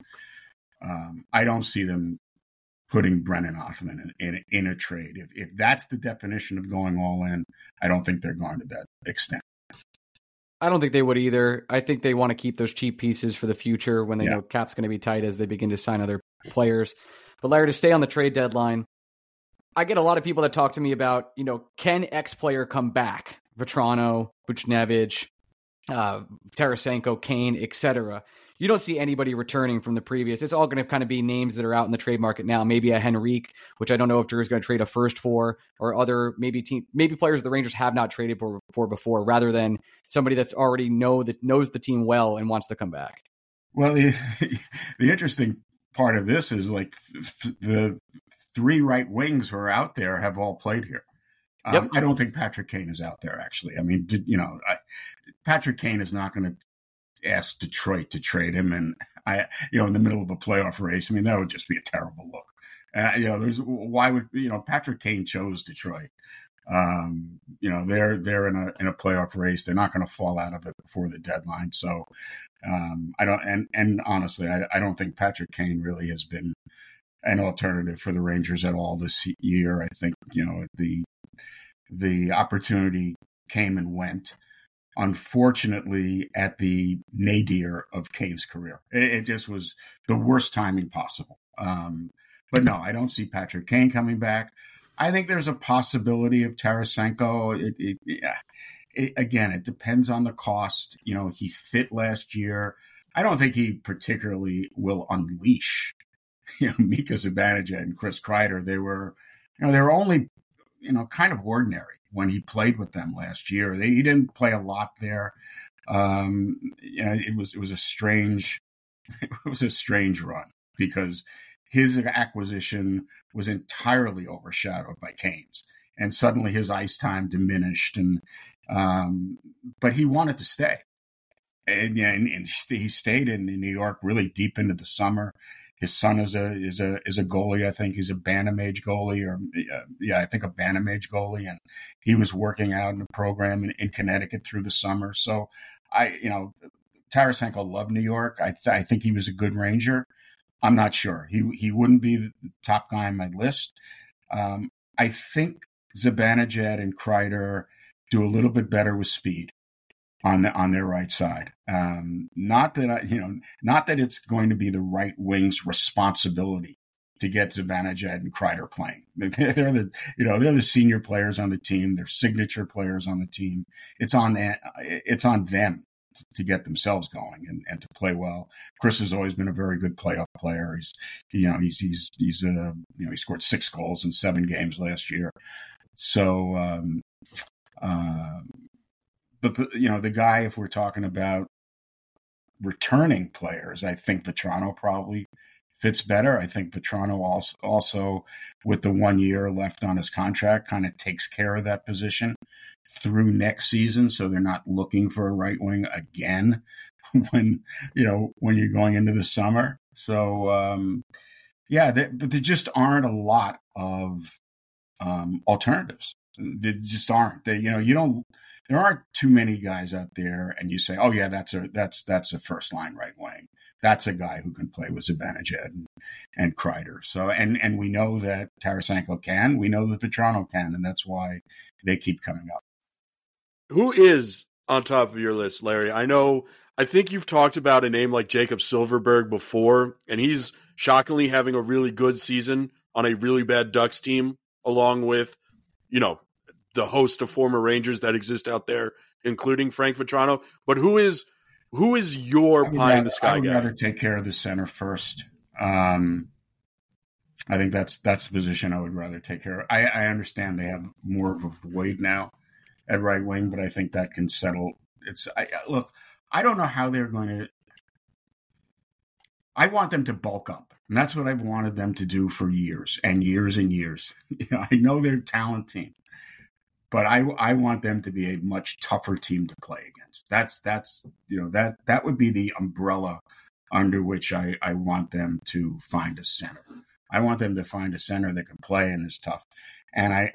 D: putting Brennan Othmann in a trade. If that's the definition of going all in, I don't think they're going to that extent.
A: I don't think they would either. I think they want to keep those cheap pieces for the future when they know cap's going to be tight as they begin to sign other players. But Larry, to stay on the trade deadline, I get a lot of people that talk to me about, can X player come back? Vetrano, Buchnevich, Tarasenko, Kane, etc. You don't see anybody returning from the previous. It's all going to kind of be names that are out in the trade market now. Maybe a Henrique, which I don't know if Drew's going to trade a first for, or other maybe players the Rangers have not traded for before, rather than somebody that's already knows the team well and wants to come back.
D: Well, the interesting part of this is like the 3 right wings who are out there have all played here. I don't think Patrick Kane is out there, actually. I mean, Patrick Kane is not going to ask Detroit to trade him, and in the middle of a playoff race. I mean, that would just be a terrible look. Patrick Kane chose Detroit. They're in a playoff race. They're not going to fall out of it before the deadline. So I don't. And honestly, I don't think Patrick Kane really has been an alternative for the Rangers at all this year. I think the opportunity came and went. Unfortunately, at the nadir of Kane's career, it just was the worst timing possible. But no, I don't see Patrick Kane coming back. I think there's a possibility of Tarasenko. Again, it depends on the cost. He fit last year. I don't think he particularly will unleash, Mika Zibanejad and Chris Kreider. They were only, kind of ordinary when he played with them last year. He didn't play a lot there. It was a strange run because his acquisition was entirely overshadowed by Kane's, and suddenly his ice time diminished. And But he wanted to stay. And he stayed in New York really deep into the summer. His son is a goalie. I think he's a Bantam age goalie, I think a Bantam age goalie, and he was working out in a program in Connecticut through the summer. So Tarasenko loved New York. I think he was a good Ranger. I'm not sure. He wouldn't be the top guy on my list. I think Zibanejad and Kreider do a little bit better with speed on their right side. Not that it's going to be the right wing's responsibility to get Zibanejad and Kreider playing. They're the senior players on the team. They're signature players on the team. It's on them to get themselves going and to play well. Chris has always been a very good playoff player. He scored 6 goals in 7 games last year. So, but the guy, if we're talking about returning players, I think Vetrano probably fits better. I think Vetrano also with the 1 year left on his contract kind of takes care of that position through next season. So they're not looking for a right wing again when you're going into the summer. So, but there just aren't a lot of alternatives. There just aren't. There aren't too many guys out there, and you say, "Oh yeah, that's a first line right wing. That's a guy who can play with Zibanejad and Kreider." So, and we know that Tarasenko can. We know that Vetrano can, and that's why they keep coming up.
C: Who is on top of your list, Larry? I think you've talked about a name like Jacob Silfverberg before, and he's shockingly having a really good season on a really bad Ducks team, along with, the host of former Rangers that exist out there, including Frank Vetrano. But who is your pie in the sky guy?
D: I would rather take care of the center first. I think that's the position I would rather take care of. I understand they have more of a void now at right wing, but I think that can settle. Look, I don't know how they're going to. I want them to bulk up, and that's what I've wanted them to do for years and years and years. I know they're a talent team, but I want them to be a much tougher team to play against. That would be the umbrella under which I want them to find a center. I want them to find a center that can play and is tough. And I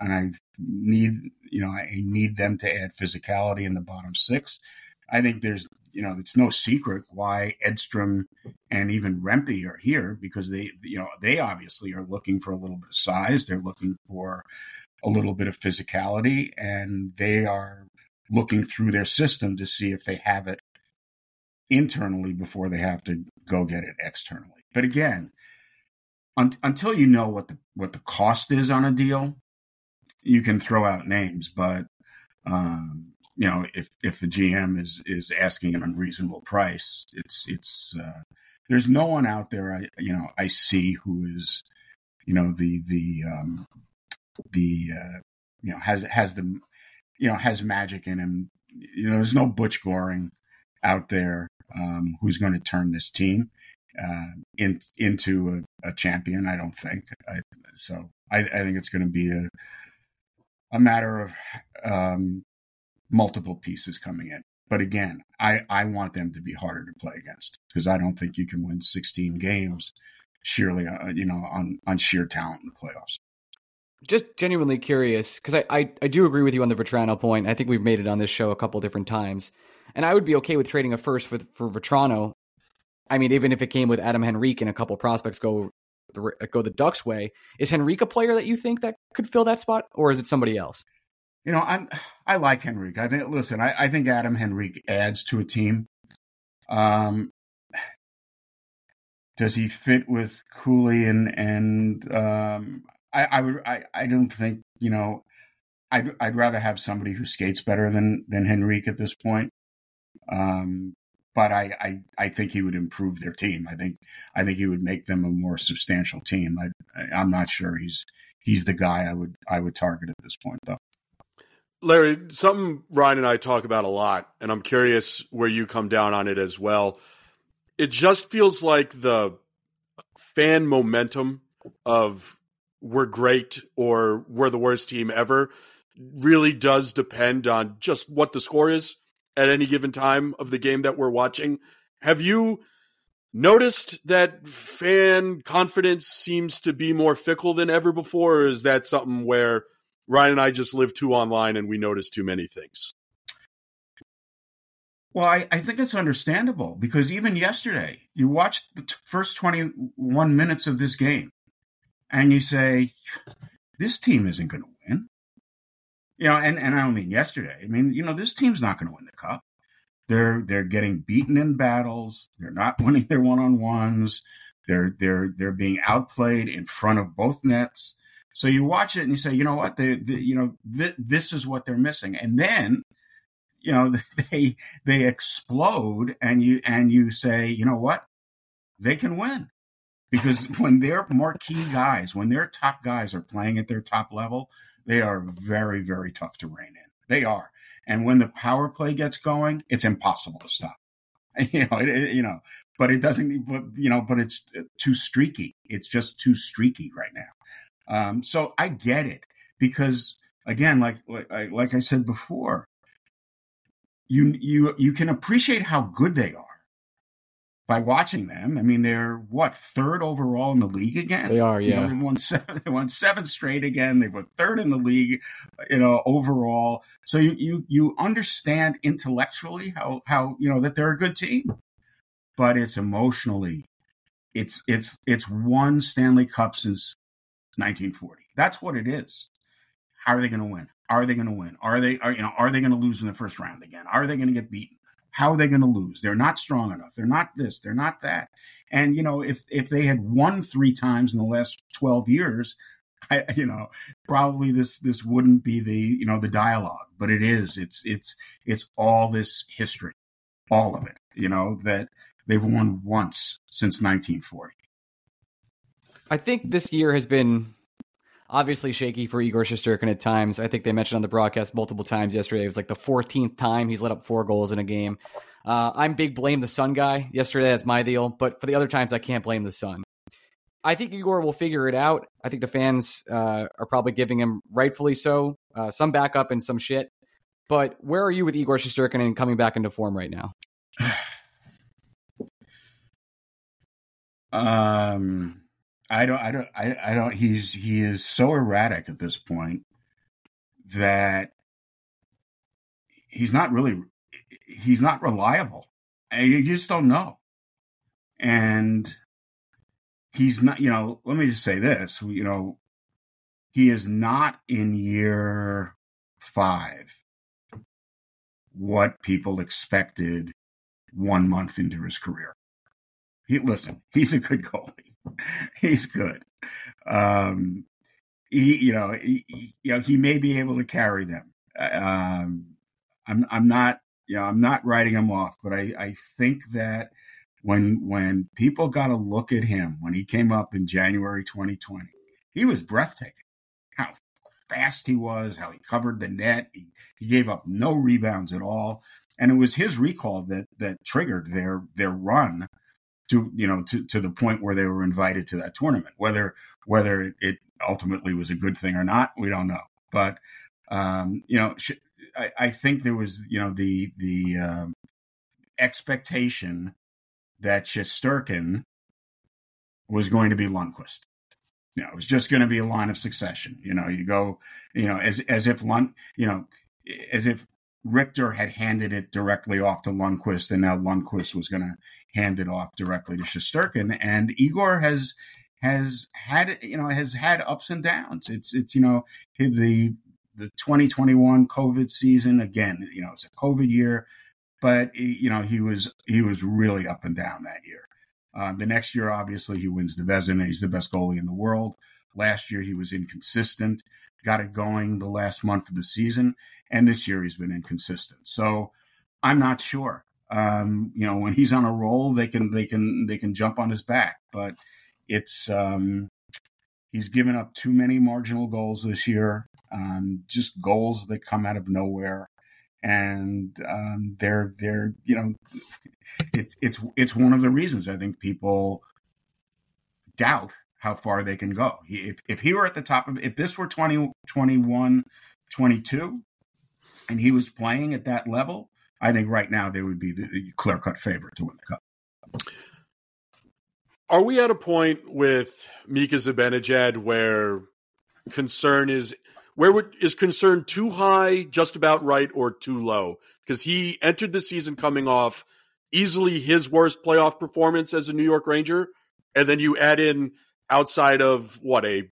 D: need them to add physicality in the bottom 6. I think it's no secret why Edstrom and even Rempe are here, because they obviously are looking for a little bit of size. They're looking for a little bit of physicality, and they are looking through their system to see if they have it internally before they have to go get it externally. But again, until you know what the cost is on a deal, you can throw out names. But if the GM is asking an unreasonable price, it's there's no one out there I see who is has magic in him. There's no Butch Goring out there who's going to turn this team into a champion. I don't think. I think it's going to be a matter of multiple pieces coming in. But again, I want them to be harder to play against, because I don't think you can win 16 games sheerly, on sheer talent in the playoffs.
A: Just genuinely curious, because I do agree with you on the Vetrano point. I think we've made it on this show a couple different times. And I would be okay with trading a first for Vetrano. I mean, even if it came with Adam Henrique and a couple prospects go the Ducks' way. Is Henrique a player that you think that could fill that spot, or is it somebody else?
D: I like Henrique. I think Adam Henrique adds to a team. Does he fit with Cooley and I don't think, I'd rather have somebody who skates better than Henrique at this point. But I think he would improve their team. I think he would make them a more substantial team. I'm not sure he's the guy I would target at this point, though.
C: Larry, something Ryan and I talk about a lot, and I'm curious where you come down on it as well. It just feels like the fan momentum of we're great or we're the worst team ever really does depend on just what the score is at any given time of the game that we're watching. Have you noticed that fan confidence seems to be more fickle than ever before, or is that something where Ryan and I just live too online and we notice too many things?
D: Well, I think it's understandable because even yesterday, you watched the first 21 minutes of this game and you say, this team isn't going to win. And I don't mean yesterday. I mean, this team's not going to win the cup. They're getting beaten in battles. They're not winning their one-on-ones. They're being outplayed in front of both nets. So you watch it and you say, you know what? This is what they're missing. And then, they explode and you say, you know what? They can win. Because when their marquee guys, when their top guys are playing at their top level, they are very, very tough to rein in. They are. And when the power play gets going, it's impossible to stop. But it doesn't. But it's too streaky. It's just too streaky right now. So I get it because again, like I said before, you can appreciate how good they are by watching them. I mean, they're third overall in the league again?
A: They are, yeah.
D: They won 7 straight again. They were third in the league, overall. So you understand intellectually how that they're a good team, but it's emotionally, it's won Stanley Cup since 1940. That's what it is. How are they going to win? Are they going to win? Are they going to lose in the first round again? Are they going to get beaten? How are they going to lose? They're not strong enough. They're not this. They're not that. And, if they had won 3 times in the last 12 years, probably this wouldn't be the dialogue, but it is. It's all this history, all of it, that they've won once since 1940.
A: I think this year has been obviously shaky for Igor Shesterkin at times. I think they mentioned on the broadcast multiple times yesterday. It was like the 14th time he's let up 4 goals in a game. I'm big blame the Sun guy. Yesterday, that's my deal. But for the other times, I can't blame the Sun. I think Igor will figure it out. I think the fans are probably giving him, rightfully so, some backup and some shit. But where are you with Igor Shesterkin and coming back into form right now?
D: I don't. He is so erratic at this point that he's not reliable. You just don't know. And he's not, let me just say this, he is not in year 5 what people expected 1 month into his career. He's a good goalie. He's good. He may be able to carry them. I'm not writing him off, but I think that when people got a look at him when he came up in January 2020, he was breathtaking. How fast he was, how he covered the net. He gave up no rebounds at all, and it was his recall that triggered their run to the point where they were invited to that tournament. Whether it ultimately was a good thing or not, we don't know. But I think there was the expectation that Shesterkin was going to be Lundqvist. It was just going to be a line of succession. You go, as if Richter had handed it directly off to Lundqvist, and now Lundqvist was going to hand it off directly to Shesterkin. And Igor has had ups and downs. It's the 2021 COVID season again. It's a COVID year, but he was really up and down that year. The next year, obviously, he wins the Vezina. He's the best goalie in the world. Last year, he was inconsistent. Got it going the last month of the season, and this year he's been inconsistent. So I'm not sure. When he's on a roll, they can jump on his back, but it's he's given up too many marginal goals this year, just goals that come out of nowhere, and they're it's one of the reasons I think people doubt how far they can go. If he were at the top of, if this were 2021 22 and he was playing at that level, I think right now they would be the clear-cut favorite to win the Cup.
C: Are we at a point with Mika Zibanejad where is concern too high, just about right, or too low? Because he entered the season coming off easily his worst playoff performance as a New York Ranger, and then you add in outside of a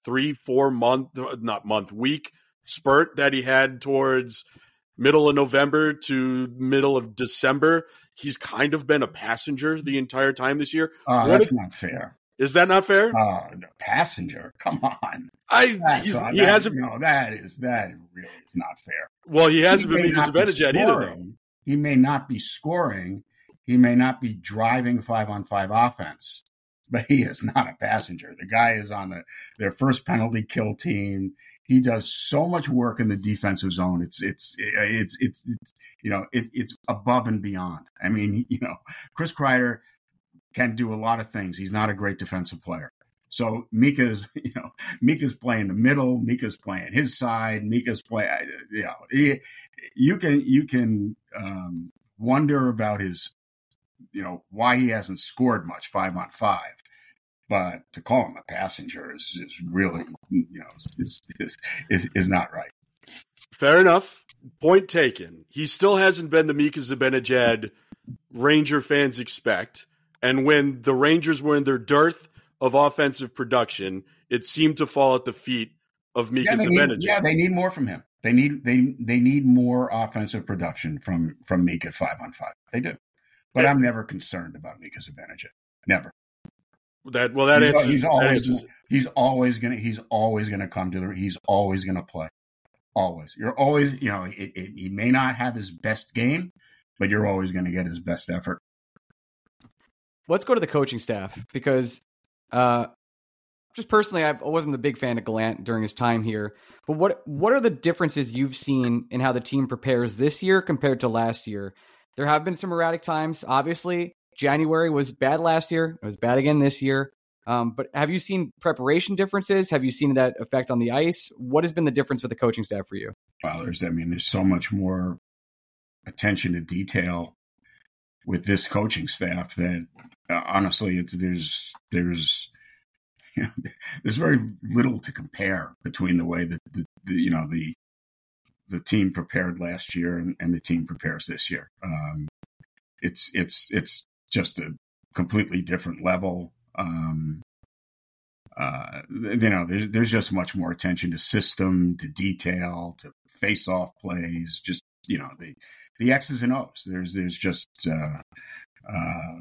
C: 3-4 week spurt that he had towards middle of November to middle of December. He's kind of been a passenger the entire time this year.
D: That's not fair.
C: Is that not fair?
D: No, passenger. Come on.
C: That
D: really is not fair.
C: Well, he hasn't been Mika Zibanejad either, though.
D: He may not be scoring. He may not be driving 5-on-5 offense, but he is not a passenger. The guy is on their first penalty kill team. He does so much work in the defensive zone. It's above and beyond. I mean, Chris Kreider can do a lot of things. He's not a great defensive player. So Mika's playing the middle. Mika's playing his side. Mika's playing. You can wonder about his, why he hasn't scored much 5-on-5. But to call him a passenger is really, is not right.
C: Fair enough. Point taken. He still hasn't been the Mika Zibanejad Ranger fans expect. And when the Rangers were in their dearth of offensive production, it seemed to fall at the feet of Mika Zibanejad.
D: They need more from him. They need more offensive production from Mika 5-on-5. They do. But I'm never concerned about Mika Zibanejad. Never. He's always gonna come to he's always gonna play. Always. You're always, he may not have his best game, but you're always gonna get his best effort.
A: Let's go to the coaching staff because just personally, I wasn't a big fan of Gallant during his time here. But what are the differences you've seen in how the team prepares this year compared to last year? There have been some erratic times, obviously. January was bad last year. It was bad again this year. But have you seen preparation differences? Have you seen that effect on the ice? What has been the difference with the coaching staff for you?
D: Well, there's so much more attention to detail with this coaching staff that honestly, there's very little to compare between the way that the team prepared last year and the team prepares this year. It's just a completely different level. There's just much more attention to system, to detail, to face-off plays. Just the X's and O's. There's just I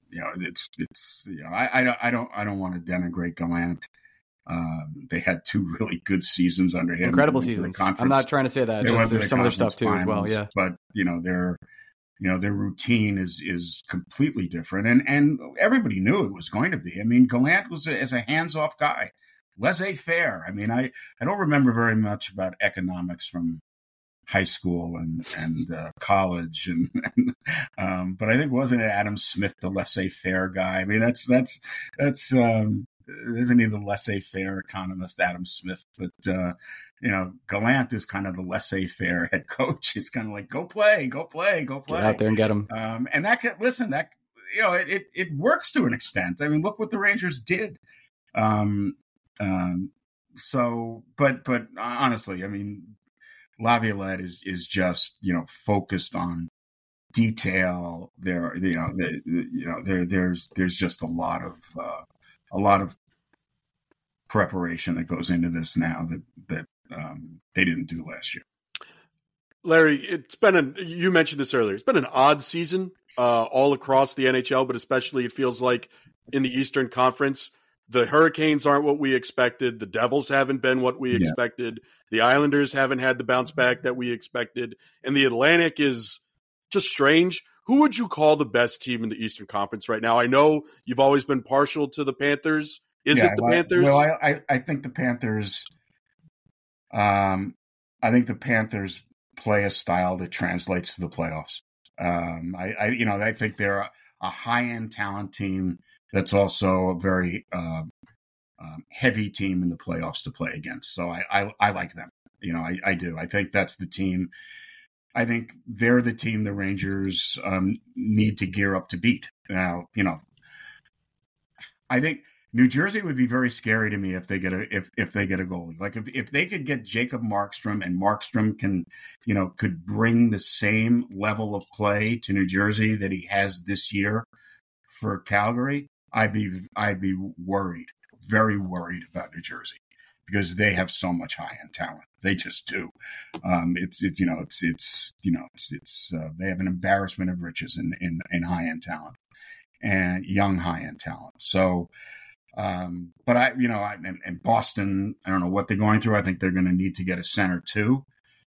D: don't want to denigrate Gallant. They had 2 really good seasons under him.
A: Incredible seasons. I'm not trying to say that. Just there's some other stuff too as well. Yeah,
D: but their routine is completely different, and everybody knew it was going to be. I mean, Gallant was as a hands-off guy, laissez-faire. I mean, I don't remember very much about economics from high school and college, but I think wasn't it Adam Smith the laissez-faire guy? I mean, that's isn't he the laissez-faire economist, Adam Smith? But Gallant is kind of the laissez-faire head coach. He's kind of like, go play. Get
A: out there and get him.
D: And it works to an extent. I mean, look what the Rangers did. But honestly, I mean, Laviolette is just focused on detail. There's just a lot of preparation that goes into this now that they didn't do last year.
C: Larry, you mentioned this earlier. It's been an odd season all across the NHL, but especially it feels like in the Eastern Conference, the Hurricanes aren't what we expected. The Devils haven't been what we expected. The Islanders haven't had the bounce back that we expected. And the Atlantic is just strange. Who would you call the best team in the Eastern Conference right now? I know you've always been partial to the Panthers. Is it the Panthers?
D: Well, I think the Panthers. I think the Panthers play a style that translates to the playoffs. I think they're a high-end talent team that's also a very heavy team in the playoffs to play against. So I like them. I do. I think that's the team. I think they're the team the Rangers need to gear up to beat. Now, I think New Jersey would be very scary to me if they get a goalie. Like if they could get Jacob Markstrom, and Markstrom could bring the same level of play to New Jersey that he has this year for Calgary, I'd be worried, very worried about New Jersey, because they have so much high-end talent. They just do. They have an embarrassment of riches in high-end talent and young high-end talent. So, but and Boston, I don't know what they're going through. I think they're going to need to get a center too.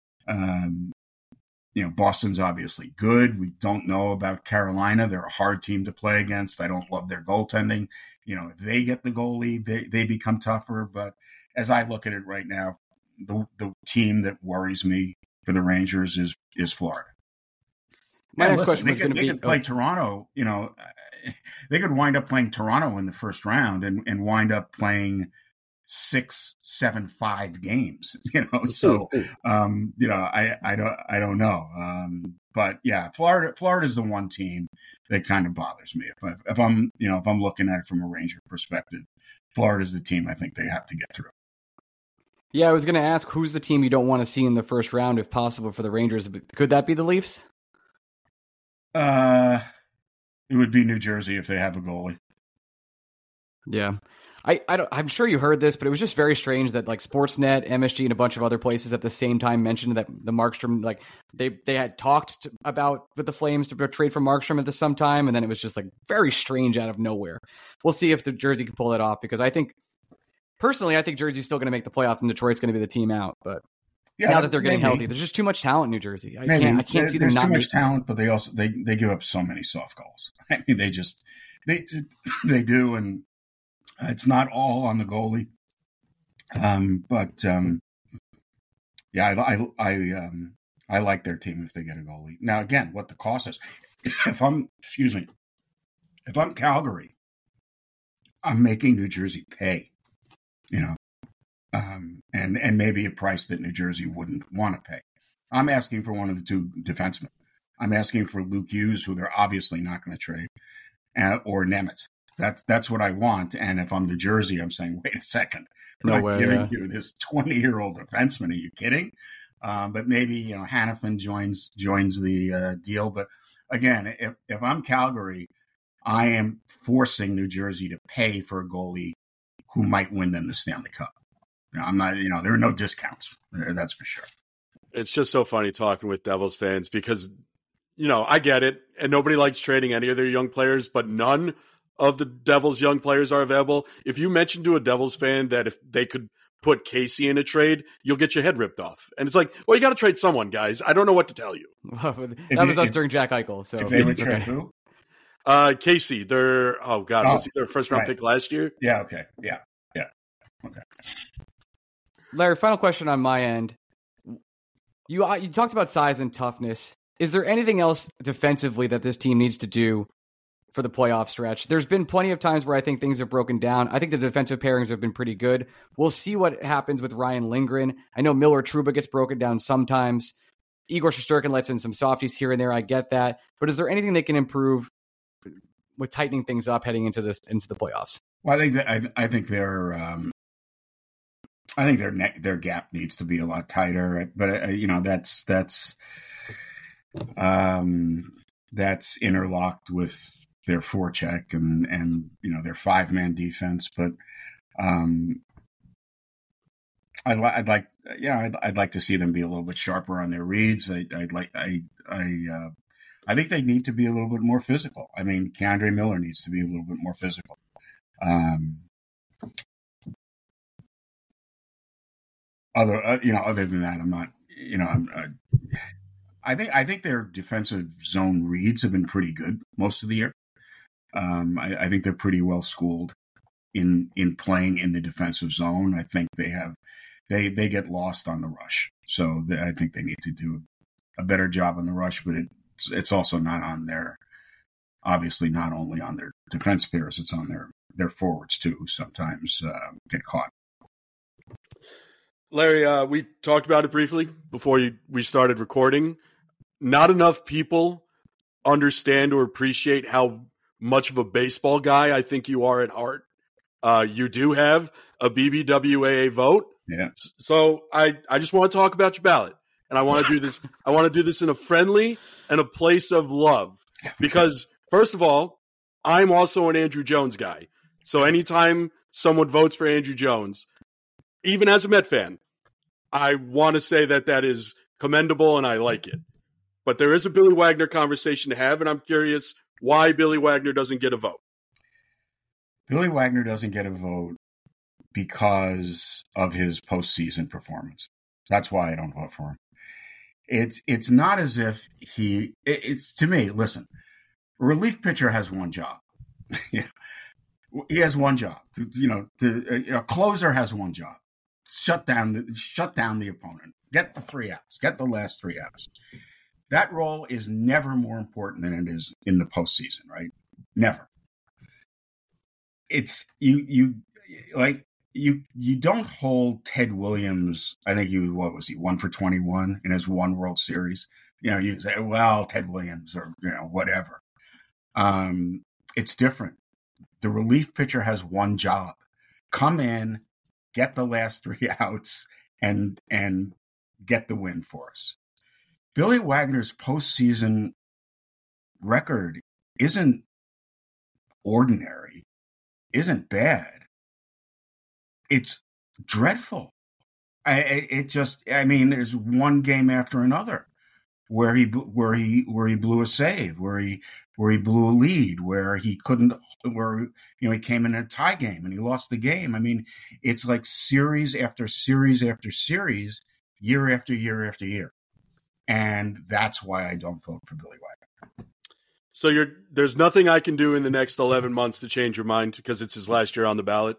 D: Boston's obviously good. We don't know about Carolina. They're a hard team to play against. I don't love their goaltending. If they get the goalie, they become tougher. But as I look at it right now, the team that worries me for the Rangers is Florida.
A: My next question was going to be:
D: they could play Toronto. They could wind up playing Toronto in the first round and wind up playing 6-7-5 games. So I don't know. But yeah, Florida's the one team that kind of bothers me. If I'm looking at it from a Ranger perspective, Florida's the team I think they have to get through.
A: Yeah, I was going to ask, who's the team you don't want to see in the first round, if possible, for the Rangers? Could that be the Leafs?
D: It would be New Jersey if they have a goalie.
A: Yeah. I'm sure you heard this, but it was just very strange that like Sportsnet, MSG, and a bunch of other places at the same time mentioned that the Markstrom, like they had talked about with the Flames to trade for Markstrom at some time, and then it was just like very strange out of nowhere. We'll see if the Jersey can pull that off, because I think Jersey's still going to make the playoffs and Detroit's going to be the team out. But now that they're getting healthy, there's just too much talent in New Jersey. I can't see them not.
D: There's too much talent, but they also they give up so many soft goals. I mean, they do, and it's not all on the goalie. I like their team if they get a goalie. Now, again, what the cost is. If I'm Calgary, I'm making New Jersey pay. And maybe a price that New Jersey wouldn't want to pay. I'm asking for one of the two defensemen. I'm asking for Luke Hughes, who they're obviously not going to trade, or Nemitz. That's what I want. And if I'm New Jersey, I'm saying, wait a second, I'm giving you this 20-year-old defenseman. Are you kidding? But maybe Hanifin joins the deal. But again, if I'm Calgary, I am forcing New Jersey to pay for a goalie who might win them the Stanley Cup. I'm not, there are no discounts. That's for sure.
C: It's just so funny talking with Devils fans because, I get it. And nobody likes trading any of their young players, but none of the Devils' young players are available. If you mention to a Devils fan that if they could put Casey in a trade, you'll get your head ripped off. And it's like, well, you got to trade someone, guys. I don't know what to tell you.
A: That was us during Jack Eichel. So
D: if they would trade who?
C: Casey, was he their first round pick last year?
D: Yeah. Okay. Yeah. Okay.
A: Larry, final question on my end. You talked about size and toughness. Is there anything else defensively that this team needs to do for the playoff stretch? There's been plenty of times where I think things have broken down. I think the defensive pairings have been pretty good. We'll see what happens with Ryan Lindgren. I know Miller Trouba gets broken down sometimes. Igor Shesterkin lets in some softies here and there. I get that. But is there anything they can improve with tightening things up heading into the playoffs?
D: Well, I think their gap needs to be a lot tighter, but that's interlocked with their forecheck and their 5-man defense. But I'd like to see them be a little bit sharper on their reads. I think they need to be a little bit more physical. I mean, K'Andre Miller needs to be a little bit more physical. Other than that, I'm not. I think their defensive zone reads have been pretty good most of the year. I think they're pretty well schooled in playing in the defensive zone. I think they get lost on the rush, so I think they need to do a better job on the rush. But it's also not on obviously not only on their defense pairs, it's on their forwards too. Sometimes get caught.
C: Larry, we talked about it briefly before we started recording. Not enough people understand or appreciate how much of a baseball guy I think you are at heart. You do have a BBWAA vote.
D: Yeah.
C: So I just want to talk about your ballot. And I want to do this. I want to do this in a friendly and a place of love. Because, first of all, I'm also an Andruw Jones guy. So anytime someone votes for Andruw Jones, even as a Met fan, I want to say that is commendable and I like it. But there is a Billy Wagner conversation to have, and I'm curious why Billy Wagner doesn't get a vote.
D: Billy Wagner doesn't get a vote because of his postseason performance. That's why I don't vote for him. It's not as if it's to me, listen, a relief pitcher has one job. He has one job. A closer has one job. Shut down the opponent. Get the 3 outs. Get the last 3 outs. That role is never more important than it is in the postseason, right? Never. It's you don't hold Ted Williams. I think what was he 1 for 21 in his one World Series? You say, well, Ted Williams or whatever. It's different. The relief pitcher has one job: come in, get the last 3 outs, and get the win for us. Billy Wagner's postseason record isn't ordinary, isn't bad. It's dreadful. There's one game after another where he blew a save, where he blew a lead, where he came in a tie game and he lost the game. I mean, it's like series after series after series, year after year after year. And that's why I don't vote for Billy Wagner.
C: So there's nothing I can do in the next 11 months to change your mind because it's his last year on the ballot?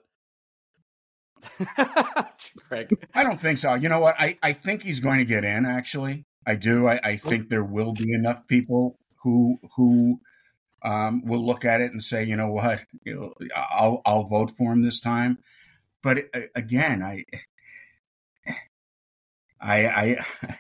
A: Greg.
D: I don't think so. You know what? I think he's going to get in, actually. I do. I think there will be enough people who will look at it and say, you know what, I'll vote for him this time. But again, I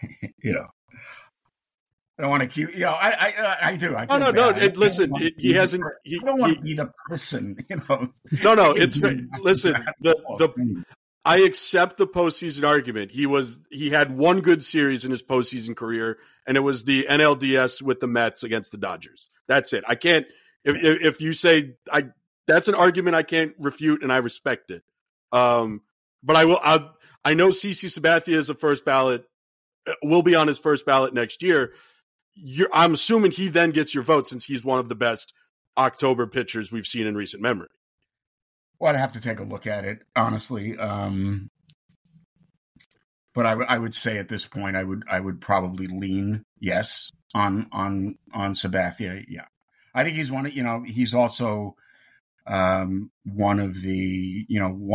D: don't want to keep, I do.
C: No. Listen, he hasn't.
D: I don't want to be the person,
C: No. It's listen. I accept the postseason argument. He had one good series in his postseason career, and it was the NLDS with the Mets against the Dodgers. That's it. I can't. If you say that's an argument I can't refute, and I respect it. But I will. I know CC Sabathia is a first ballot. Will be on his first ballot next year. I'm assuming he then gets your vote since he's one of the best October pitchers we've seen in recent memory.
D: Well, I'd have to take a look at it, honestly. But I would say at this point, I would probably lean yes on Sabathia. Yeah, I think he's one of he's also one of the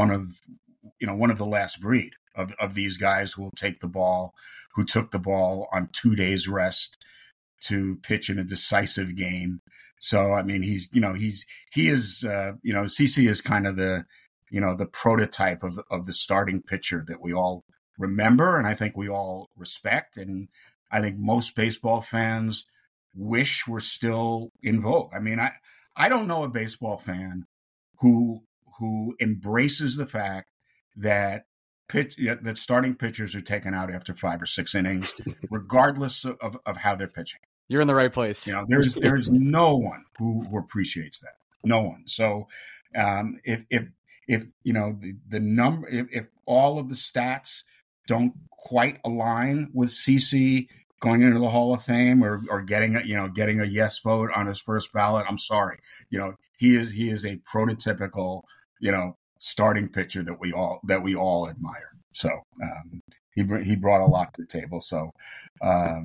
D: last breed of these guys who will take the ball, who took the ball on 2 days rest to pitch in a decisive game. So, I mean, he is CC is kind of the prototype of the starting pitcher that we all remember. And I think we all respect. And I think most baseball fans wish were still in vogue. I mean, I don't know a baseball fan who embraces the fact that that starting pitchers are taken out after 5 or 6 innings, regardless of how they're pitching.
A: You're in the right place.
D: There's no one who appreciates that. No one. So if the number, if all of the stats don't quite align with CC going into the Hall of Fame or getting a yes vote on his first ballot, I'm sorry. He is a prototypical, starting pitcher that we all admire. So he brought a lot to the table. So I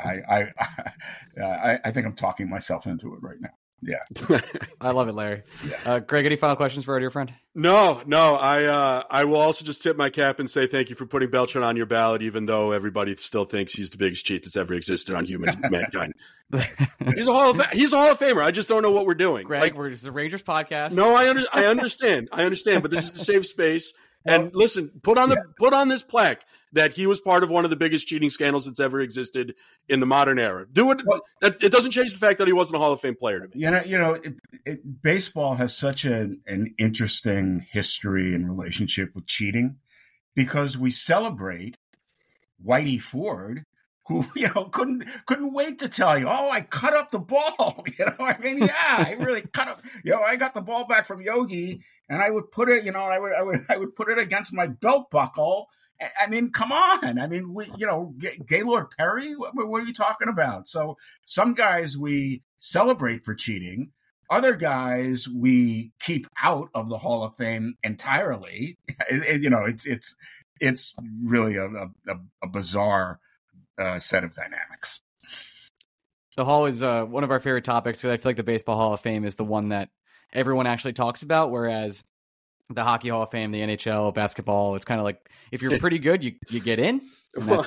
D: think I'm talking myself into it right now. Yeah.
A: I love it, Larry.
D: Yeah.
A: Greg, any final questions for our dear friend?
C: No. I will also just tip my cap and say thank you for putting Beltran on your ballot, even though everybody still thinks he's the biggest cheat that's ever existed on human mankind. He's a Hall of Famer. I just don't know what we're doing.
A: Greg, we're just the Rangers podcast.
C: No, I understand. But this is a safe space. And listen, put on this plaque that he was part of one of the biggest cheating scandals that's ever existed in the modern era. Do it. It doesn't change the fact that he wasn't a Hall of Fame player to me.
D: Baseball has such an interesting history and relationship with cheating because we celebrate Whitey Ford, who couldn't wait to tell you, oh, I cut up the ball. I really cut up. I got the ball back from Yogi, and I would put it. I would put it against my belt buckle. I mean, come on. I mean, Gaylord Perry. What are you talking about? So some guys we celebrate for cheating. Other guys we keep out of the Hall of Fame entirely. It's really a bizarre set of dynamics.
A: The Hall is one of our favorite topics because I feel like the Baseball Hall of Fame is the one that everyone actually talks about, whereas the Hockey Hall of Fame, the NHL, basketball, it's kind of like if you're pretty good, you get in.
C: Well,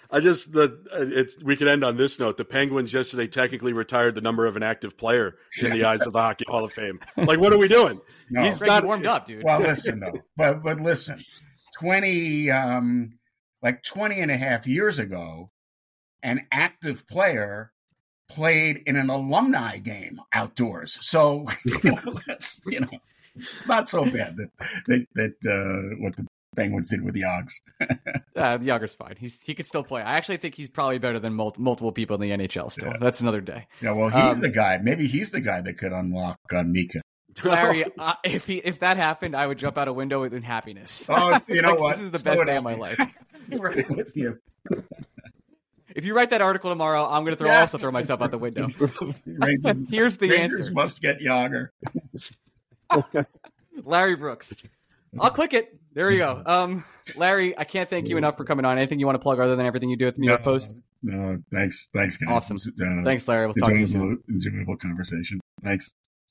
C: we could end on this note. The Penguins yesterday technically retired the number of an active player in the eyes of the Hockey Hall of Fame. Like, what are we doing?
A: No. He's not warmed up, dude.
D: Well, listen though, but listen, 20 and a half years ago, an active player played in an alumni game outdoors. So it's not so bad that what the Penguins did with the Yogs.
A: The Yager's fine. He could still play. I actually think he's probably better than multiple people in the NHL still. Yeah. That's another day.
D: Yeah, well, he's the guy. Maybe he's the guy that could unlock Mika.
A: Larry, if that happened, I would jump out a window in happiness.
D: Oh, you know what?
A: This is the best day of my life.
D: Right with you.
A: If you write that article tomorrow, I'm going to also throw myself out the window. Here's the
D: Rangers
A: answer.
D: Must get Yager.
A: Larry Brooks. I'll click it. There you go. Larry, I can't thank you enough for coming on. Anything you want to plug other than everything you do at the New York Post?
D: No, thanks, guys.
A: Awesome. Thanks, Larry. We'll talk to you soon.
D: Enjoyable conversation. Thanks.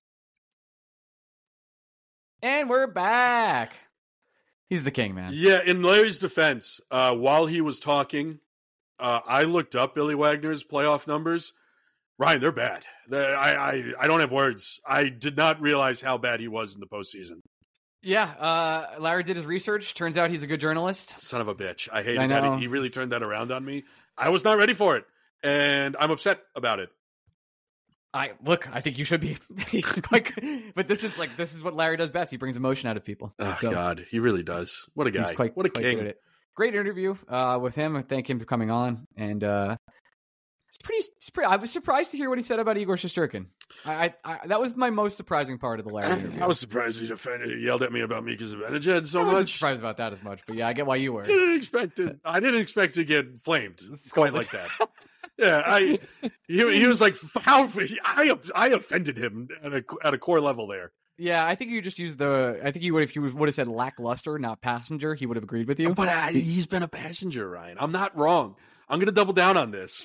A: And we're back. He's the king, man.
C: Yeah, in Larry's defense, while he was talking, I looked up Billy Wagner's playoff numbers. Ryan, they're bad. I don't have words. I did not realize how bad he was in the postseason.
A: Yeah, Larry did his research. Turns out he's a good journalist.
C: Son of a bitch. I hated that. He really turned that around on me. I was not ready for it, and I'm upset about it.
A: I think you should be. But this is what Larry does best. He brings emotion out of people.
C: Oh, God, he really does. What a guy. What a king. Good at it.
A: Great interview with him. I thank him for coming on. And it's pretty. I was surprised to hear what he said about Igor Shesterkin. I that was my most surprising part of the Larry interview.
C: I was surprised he yelled at me about Mika Zibanejad so much.
A: I wasn't surprised about that as much, but yeah, I get why you were.
C: I didn't expect to get flamed quite like that. Yeah, he was like, how I offended him at a core level there.
A: Yeah, I think you just used I think you would, if you would have said lackluster, not passenger, he would have agreed with you.
C: But he's been a passenger, Ryan. I'm not wrong. I'm going to double down on this.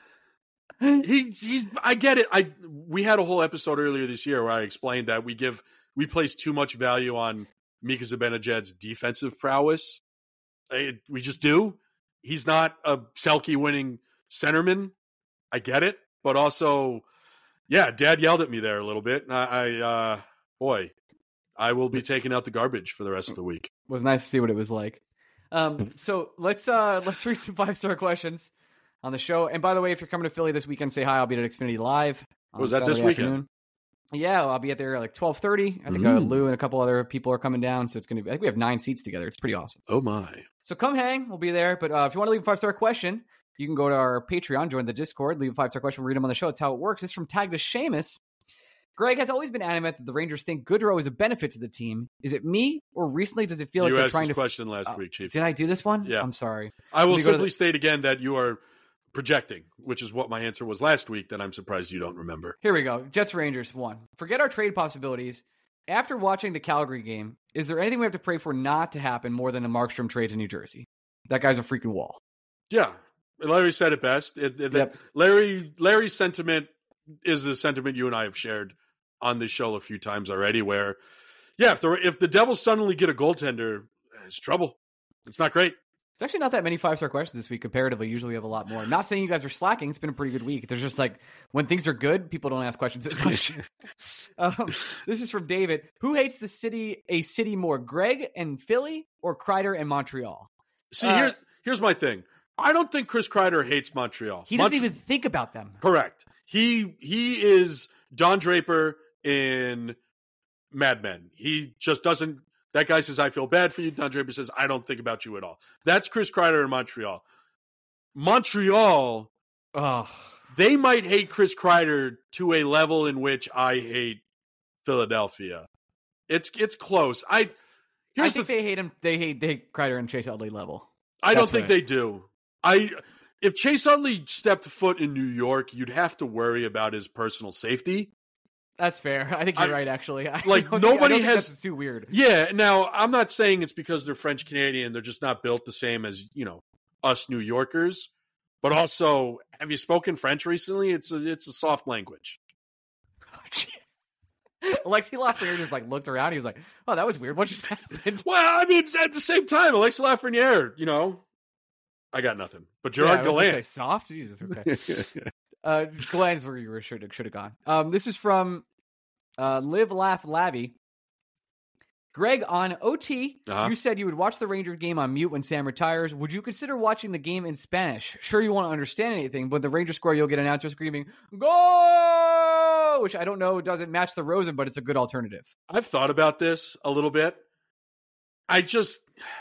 C: I get it. We had a whole episode earlier this year where I explained that we place too much value on Mika Zibanejad's defensive prowess. We just do. He's not a Selke winning centerman. I get it, but also, yeah, Dad yelled at me there a little bit. And I will be taking out the garbage for the rest of the week.
A: It was nice to see what it was like. So let's read some 5-star questions on the show. And by the way, if you're coming to Philly this weekend, say hi. I'll be at Xfinity Live.
C: Was that this weekend?
A: Afternoon. Yeah, I'll be at there at 12:30. I think Lou and a couple other people are coming down, so it's going to be. I think we have 9 seats together. It's pretty awesome.
C: Oh my!
A: So come hang. We'll be there. But if you want to leave a 5-star question, you can go to our Patreon, join the Discord, leave a 5-star question, we'll read them on the show. That's how it works. It's from Tag to Seamus. Greg has always been adamant that the Rangers think Goodrow is a benefit to the team. Is it me, or recently does it feel like they're trying to...
C: You asked this question last week, Chief.
A: Did I do this one?
C: Yeah.
A: I'm sorry.
C: I will simply state again that you are projecting, which is what my answer was last week, that I'm surprised you don't remember.
A: Here we go. Jets Rangers 1. Forget our trade possibilities. After watching the Calgary game, is there anything we have to pray for not to happen more than the Markstrom trade to New Jersey? That guy's a freaking wall.
C: Yeah. Larry said it best.
A: Yep.
C: Larry's sentiment is the sentiment you and I have shared on this show a few times already, where, yeah, if the Devils suddenly get a goaltender, it's trouble. It's not great.
A: There's actually not that many 5-star questions this week comparatively. Usually we have a lot more. I'm not saying you guys are slacking. It's been a pretty good week. There's just like when things are good, people don't ask questions as much. This is from David. Who hates a city more, Greg and Philly or Kreider and Montreal?
C: See, here's my thing. I don't think Chris Kreider hates Montreal.
A: He doesn't even think about them.
C: Correct. He is Don Draper in Mad Men. He just doesn't. That guy says, I feel bad for you. Don Draper says, I don't think about you at all. That's Chris Kreider in Montreal. Montreal, they might hate Chris Kreider to a level in which I hate Philadelphia. It's close. I
A: think they hate him. They hate Kreider and Chase Utley level.
C: I don't think they do. If Chase Utley stepped foot in New York, you'd have to worry about his personal safety.
A: That's fair. I think you're right, actually.
C: Nobody has.
A: It's too weird.
C: Yeah. Now, I'm not saying it's because they're French Canadian. They're just not built the same as us New Yorkers. But also, have you spoken French recently? It's a soft language.
A: Alexis Lafreniere just looked around. He was like, "Oh, that was weird. What just happened?"
C: Well, I mean, at the same time, Alexis Lafreniere, I got nothing. But Gerard Gallant.
A: Say soft. Jesus. Okay. Glenn's where you should have gone. This is from Live Laugh Labby. Greg, on OT, you said you would watch the Ranger game on mute when Sam retires. Would you consider watching the game in Spanish? Sure, you won't understand anything, but the Ranger score, you'll get announcers screaming, "Go!" Which I don't know doesn't match the Rosen, but it's a good alternative.
C: I've thought about this a little bit. I just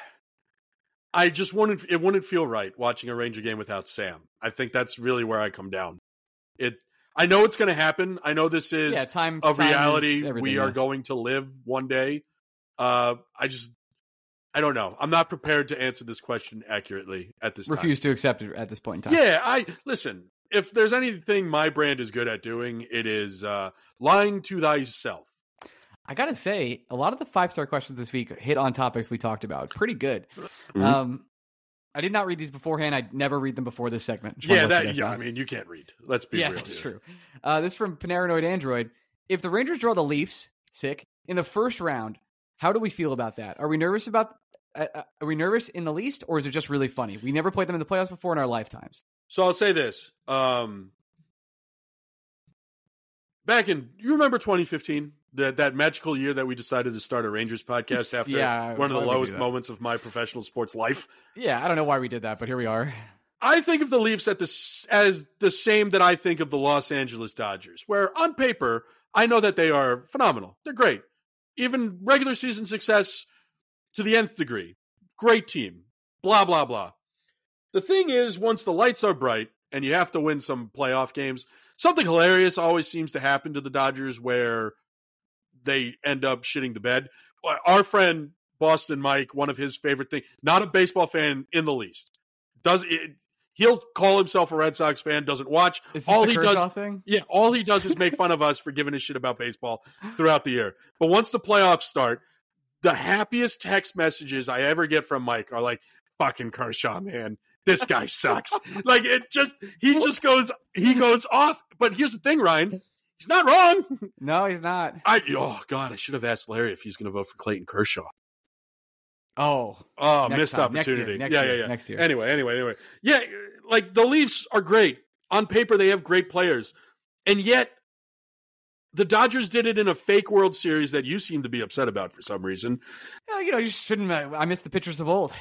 C: wouldn't feel right watching a Ranger game without Sam. I think that's really where I come down. I know it's going to happen. I know this is
A: time
C: reality we are going to live one day. I don't know. I'm not prepared to answer this question accurately at this time.
A: Refuse to accept it at this point in time.
C: Yeah, listen, if there's anything my brand is good at doing, it is lying to thyself.
A: I got to say, a lot of the 5-star questions this week hit on topics we talked about. Pretty good.
C: Mm-hmm.
A: I did not read these beforehand. I never read them before this segment.
C: I mean, you can't read. Let's be real.
A: Yeah, that's true. This is from Panaranoid Android. If the Rangers draw the Leafs, in the first round, how do we feel about that? Are we nervous are we nervous in the least, or is it just really funny? We never played them in the playoffs before in our lifetimes.
C: So I'll say this. You remember 2015? That magical year that we decided to start a Rangers podcast after one of the lowest moments of my professional sports life.
A: Yeah, I don't know why we did that, but here we are.
C: I think of the Leafs as the same that I think of the Los Angeles Dodgers, where on paper, I know that they are phenomenal. They're great. Even regular season success to the nth degree. Great team. Blah, blah, blah. The thing is, once the lights are bright and you have to win some playoff games, something hilarious always seems to happen to the Dodgers where they end up shitting the bed. Our friend Boston Mike, one of his favorite things, not a baseball fan in the least, he'll call himself a Red Sox fan, doesn't watch.
A: All he does,
C: all he does is make fun of us for giving a shit about baseball throughout the year. But once the playoffs start, the happiest text messages I ever get from Mike are like, "Fucking Kershaw, man. This guy sucks." He goes off. But here's the thing, Ryan. He's not wrong.
A: No, he's not.
C: I should have asked Larry if he's going to vote for Clayton Kershaw.
A: Oh,
C: missed opportunity.
A: Next year.
C: Anyway. Yeah, the Leafs are great. On paper, they have great players. And yet, the Dodgers did it in a fake World Series that you seem to be upset about for some reason.
A: Yeah, you shouldn't. I miss the pitchers of old.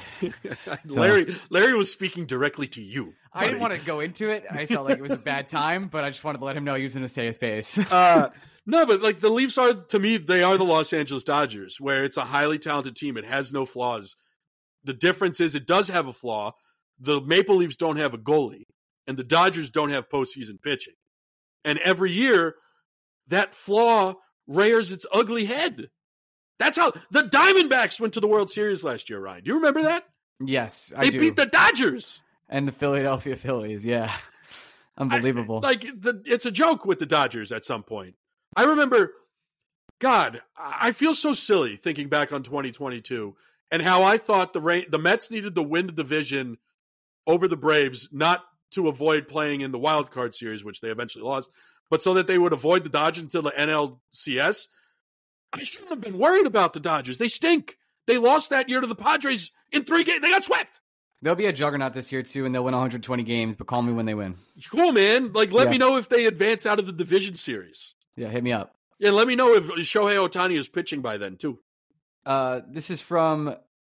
C: Larry was speaking directly to you, buddy.
A: I didn't want to go into it. I felt like it was a bad time, but I just wanted to let him know he was in a safe space.
C: No, but the Leafs are, to me, they are the Los Angeles Dodgers, where it's a highly talented team. It has no flaws. The difference is it does have a flaw. The Maple Leafs don't have a goalie, and the Dodgers don't have postseason pitching. And every year, that flaw rears its ugly head. That's how the Diamondbacks went to the World Series last year, Ryan. Do you remember that?
A: Yes,
C: They beat the Dodgers.
A: And the Philadelphia Phillies, yeah. Unbelievable.
C: It's a joke with the Dodgers at some point. I remember, God, I feel so silly thinking back on 2022 and how I thought the Mets needed to win the division over the Braves, not to avoid playing in the wild card series, which they eventually lost, but so that they would avoid the Dodgers until the NLCS. I shouldn't have been worried about the Dodgers. They stink. They lost that year to the Padres in 3 games. They got swept.
A: They'll be a juggernaut this year too, and they'll win 120 games. But call me when they win.
C: Cool, man. Like, let me know if they advance out of the division series.
A: Yeah, hit me up.
C: Yeah, let me know if Shohei Ohtani is pitching by then too.
A: This is from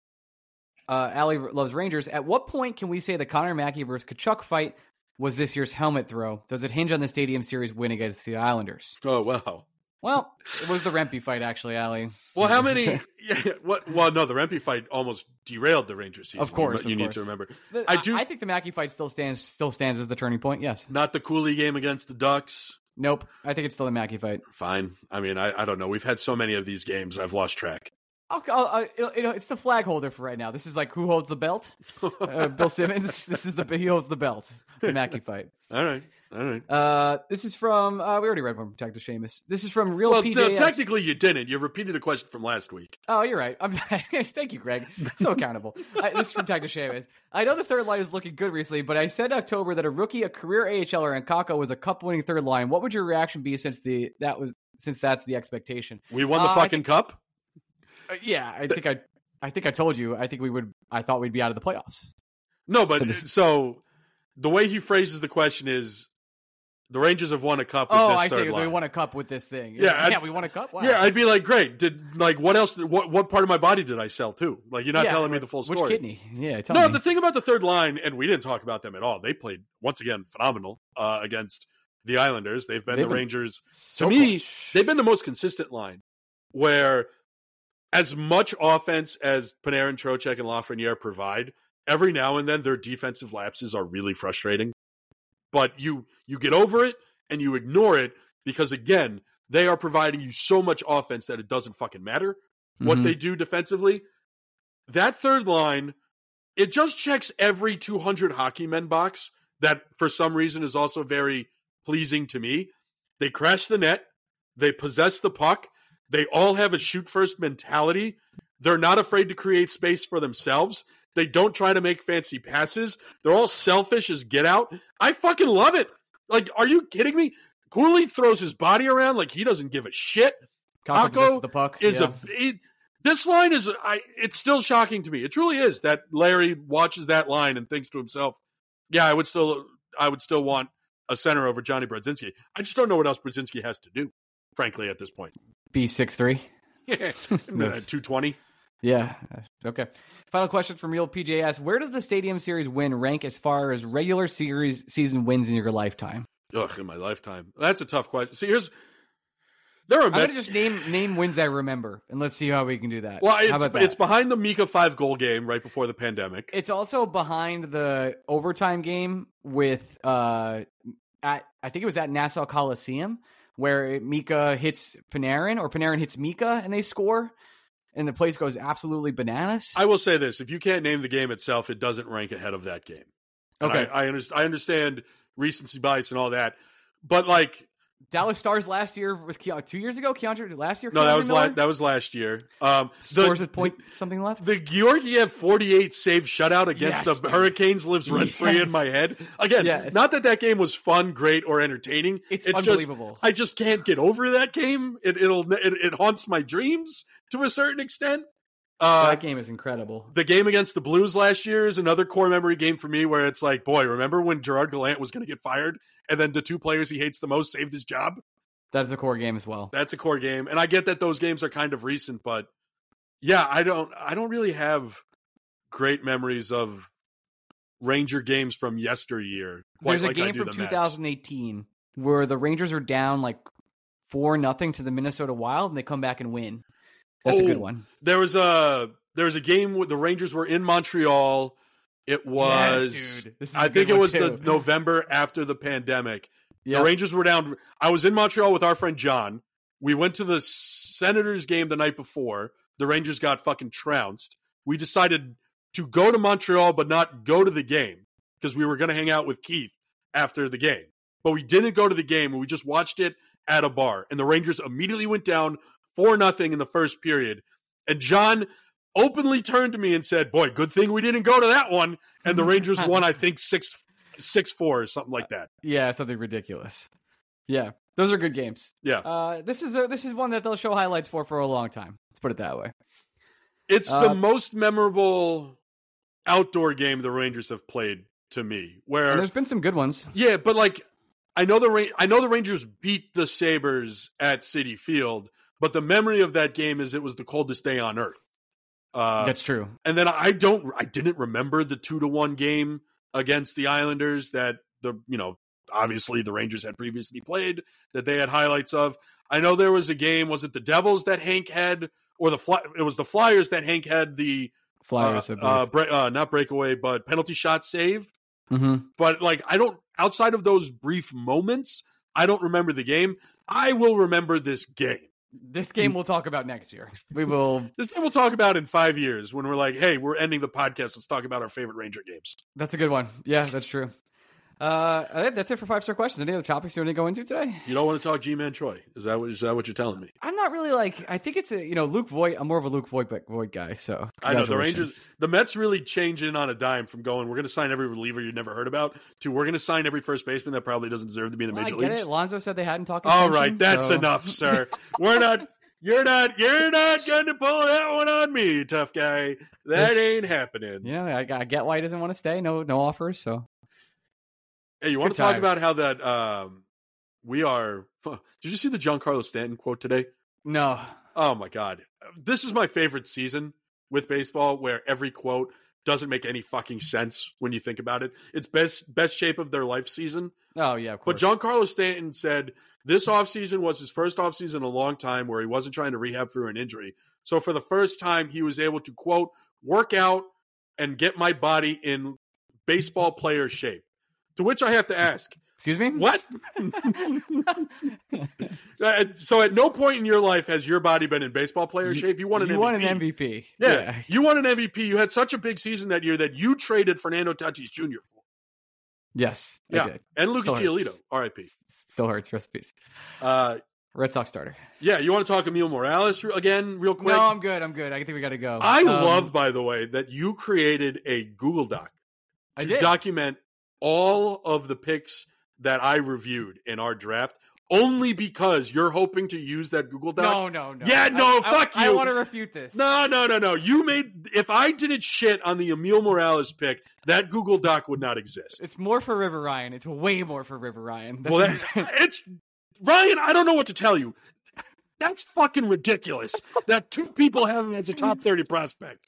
A: Allie Loves Rangers. At what point can we say the Connor Mackey versus Kachuk fight was this year's helmet throw? Does it hinge on the Stadium Series win against the Islanders?
C: Oh, wow.
A: Well, it was the Rempe fight, actually, Allie.
C: Well, how many? Well, no, the Rempe fight almost derailed the Rangers season.
A: Of course,
C: you need to remember.
A: I think the Mackey fight still stands as the turning point. Yes.
C: Not the Cooley game against the Ducks.
A: Nope. I think it's still the Mackey fight.
C: Fine. I mean, I don't know. We've had so many of these games, I've lost track.
A: It's the flag holder for right now. This is like who holds the belt? Bill Simmons. This is he holds the belt. The Mackey fight.
C: All right.
A: This is from we already read one from Detective Seamus. This is from Real PJS.
C: No, technically you didn't. You repeated a question from last week.
A: Oh, you're right. Thank you, Greg. So accountable. This is from Detective Seamus. I know the third line is looking good recently, but I said in October that a career AHLer, and Kakko was a cup-winning third line. What would your reaction be since that's the expectation?
C: We won the fucking cup.
A: Yeah, I think I told you. I thought we'd be out of the playoffs.
C: No, but so the way he phrases the question is, the Rangers have won a cup with this third line.
A: They won a cup with this thing.
C: Yeah,
A: we won a cup? Wow.
C: Yeah, I'd be like, great. What else? What part of my body did I sell to? Like, you're not telling me the full story.
A: Which kidney? Yeah, tell me.
C: No, the thing about the third line, and we didn't talk about them at all. They played, once again, phenomenal against the Islanders. They've been the Rangers. To me, they've been the most consistent line where as much offense as Panarin, Trocheck, and Lafreniere provide, every now and then their defensive lapses are really frustrating. But you get over it and you ignore it because, again, they are providing you so much offense that it doesn't fucking matter what they do defensively. That third line, it just checks every 200 hockey men box that for some reason is also very pleasing to me. They crash the net. They possess the puck. They all have a shoot-first mentality. They're not afraid to create space for themselves. They don't try to make fancy passes. They're all selfish as get out. I fucking love it. Like, are you kidding me? Cooley throws his body around like he doesn't give a shit. Kakko
A: the puck.
C: Is this line is it's still shocking to me. It truly is that Larry watches that line and thinks to himself, yeah, I would still want a center over Johnny Brodzinski. I just don't know what else Brodzinski has to do, frankly, at this point.
A: Be 6'3".
C: Yeah, 220.
A: Yeah. Okay. Final question from Real PJS. Where does the Stadium Series win rank as far as regular season wins in your lifetime?
C: Ugh, in my lifetime. That's a tough question. See,
A: I'm going to just name wins I remember, and let's see how we can do that.
C: Well,
A: how about that?
C: It's behind the Mika 5-goal game right before the pandemic.
A: It's also behind the overtime game with I think it was at Nassau Coliseum, where Mika hits Panarin, or Panarin hits Mika, and they score. And the place goes absolutely bananas.
C: I will say this. If you can't name the game itself, it doesn't rank ahead of that game.
A: Okay.
C: I understand recency bias and all that. But, like...
A: Dallas Stars last year was 2 years ago? Last year?
C: No, that was last year.
A: Scores with point something left?
C: The Georgiev 48 save shutout against the Hurricanes lives rent-free in my head. Again, not that game was fun, great, or entertaining.
A: It's unbelievable.
C: I just can't get over that game. It haunts my dreams to a certain extent.
A: That game is incredible.
C: The game against the Blues last year is another core memory game for me where it's like, boy, remember when Gerard Gallant was going to get fired and then the two players he hates the most saved his job?
A: That's a core game as well.
C: That's a core game. And I get that those games are kind of recent, but yeah, I don't really have great memories of Ranger games from yesteryear.
A: There's a game from 2018 where the Rangers are down like 4-0 to the Minnesota Wild and they come back and win. That's a good one.
C: There was a game where the Rangers were in Montreal. It was, I think it was the November after the pandemic. Yep. The Rangers were down. I was in Montreal with our friend John. We went to the Senators game the night before. The Rangers got fucking trounced. We decided to go to Montreal but not go to the game because we were going to hang out with Keith after the game. But we didn't go to the game and we just watched it at a bar. And the Rangers immediately went down 4-0 in the first period. And John openly turned to me and said, boy, good thing we didn't go to that one. And the Rangers won, I think, 6-4 or something like that.
A: Yeah, something ridiculous. Yeah, those are good games.
C: Yeah.
A: This is one that they'll show highlights for a long time. Let's put it that way.
C: It's the most memorable outdoor game the Rangers have played to me. Where
A: And there's been some good ones.
C: yeah, but like I know the Rangers beat the Sabres at Citi Field, but the memory of that game is it was the coldest day on earth.
A: That's true.
C: And then I didn't remember the 2-1 game against the Islanders that obviously the Rangers had previously played that they had highlights of. I know there was a game, was it the Devils that Hank had, or it was the Flyers that Hank had the
A: Flyers,
C: not breakaway, but penalty shot save.
A: Mm-hmm.
C: But like, outside of those brief moments, I don't remember the game. I will remember this game.
A: This game we'll talk about next year. We will.
C: This game we'll talk about in 5 years when we're like, hey, we're ending the podcast. Let's talk about our favorite Ranger games.
A: That's a good one. Yeah, that's true. I think that's it for 5-star questions. Any other topics you want to go into today?
C: You don't want to talk G-Man Troy? Is that what you're telling me?
A: I'm not really like. I think it's Luke Voigt. I'm more of a Luke Voigt guy. So
C: I know the Rangers, the Mets really changed in on a dime from going, we're going to sign every reliever you never heard about to we're going to sign every first baseman that probably doesn't deserve to be in the major leagues.
A: Lonzo said they hadn't talked.
C: All right, that's enough, sir. We're not. You're not going to pull that one on me, tough guy. That ain't happening.
A: I get why he doesn't want to stay. No offers. So.
C: Hey, you want to talk about how that we are... Did you see the Giancarlo Stanton quote today?
A: No.
C: Oh, my God. This is my favorite season with baseball where every quote doesn't make any fucking sense when you think about it. It's best shape of their life season.
A: Oh, yeah, of course.
C: But Giancarlo Stanton said this offseason was his first offseason in a long time where he wasn't trying to rehab through an injury. So for the first time, he was able to, quote, work out and get my body in baseball player shape. To which I have to ask,
A: excuse me?
C: What? So at no point in your life has your body been in baseball player shape. You won an MVP.
A: You won an MVP.
C: Yeah. You won an MVP. You had such a big season that year that you traded Fernando Tatis Jr. for.
A: Yes,
C: yeah.
A: I did.
C: And Lucas Giolito, R.I.P.
A: Still hurts, rest in peace. Red Sox starter.
C: Yeah, you want to talk Emil Morales again real quick?
A: No, I'm good. I think we got to go.
C: I love, by the way, that you created a Google Doc to document all of the picks that I reviewed in our draft, only because you're hoping to use that Google Doc.
A: No.
C: Yeah, fuck you.
A: I want to refute this.
C: No. If I didn't shit on the Emil Morales pick, that Google Doc would not exist.
A: It's more for River Ryan. It's way more for River Ryan.
C: It's Ryan. I don't know what to tell you. That's fucking ridiculous that two people have him as a top 30 prospect.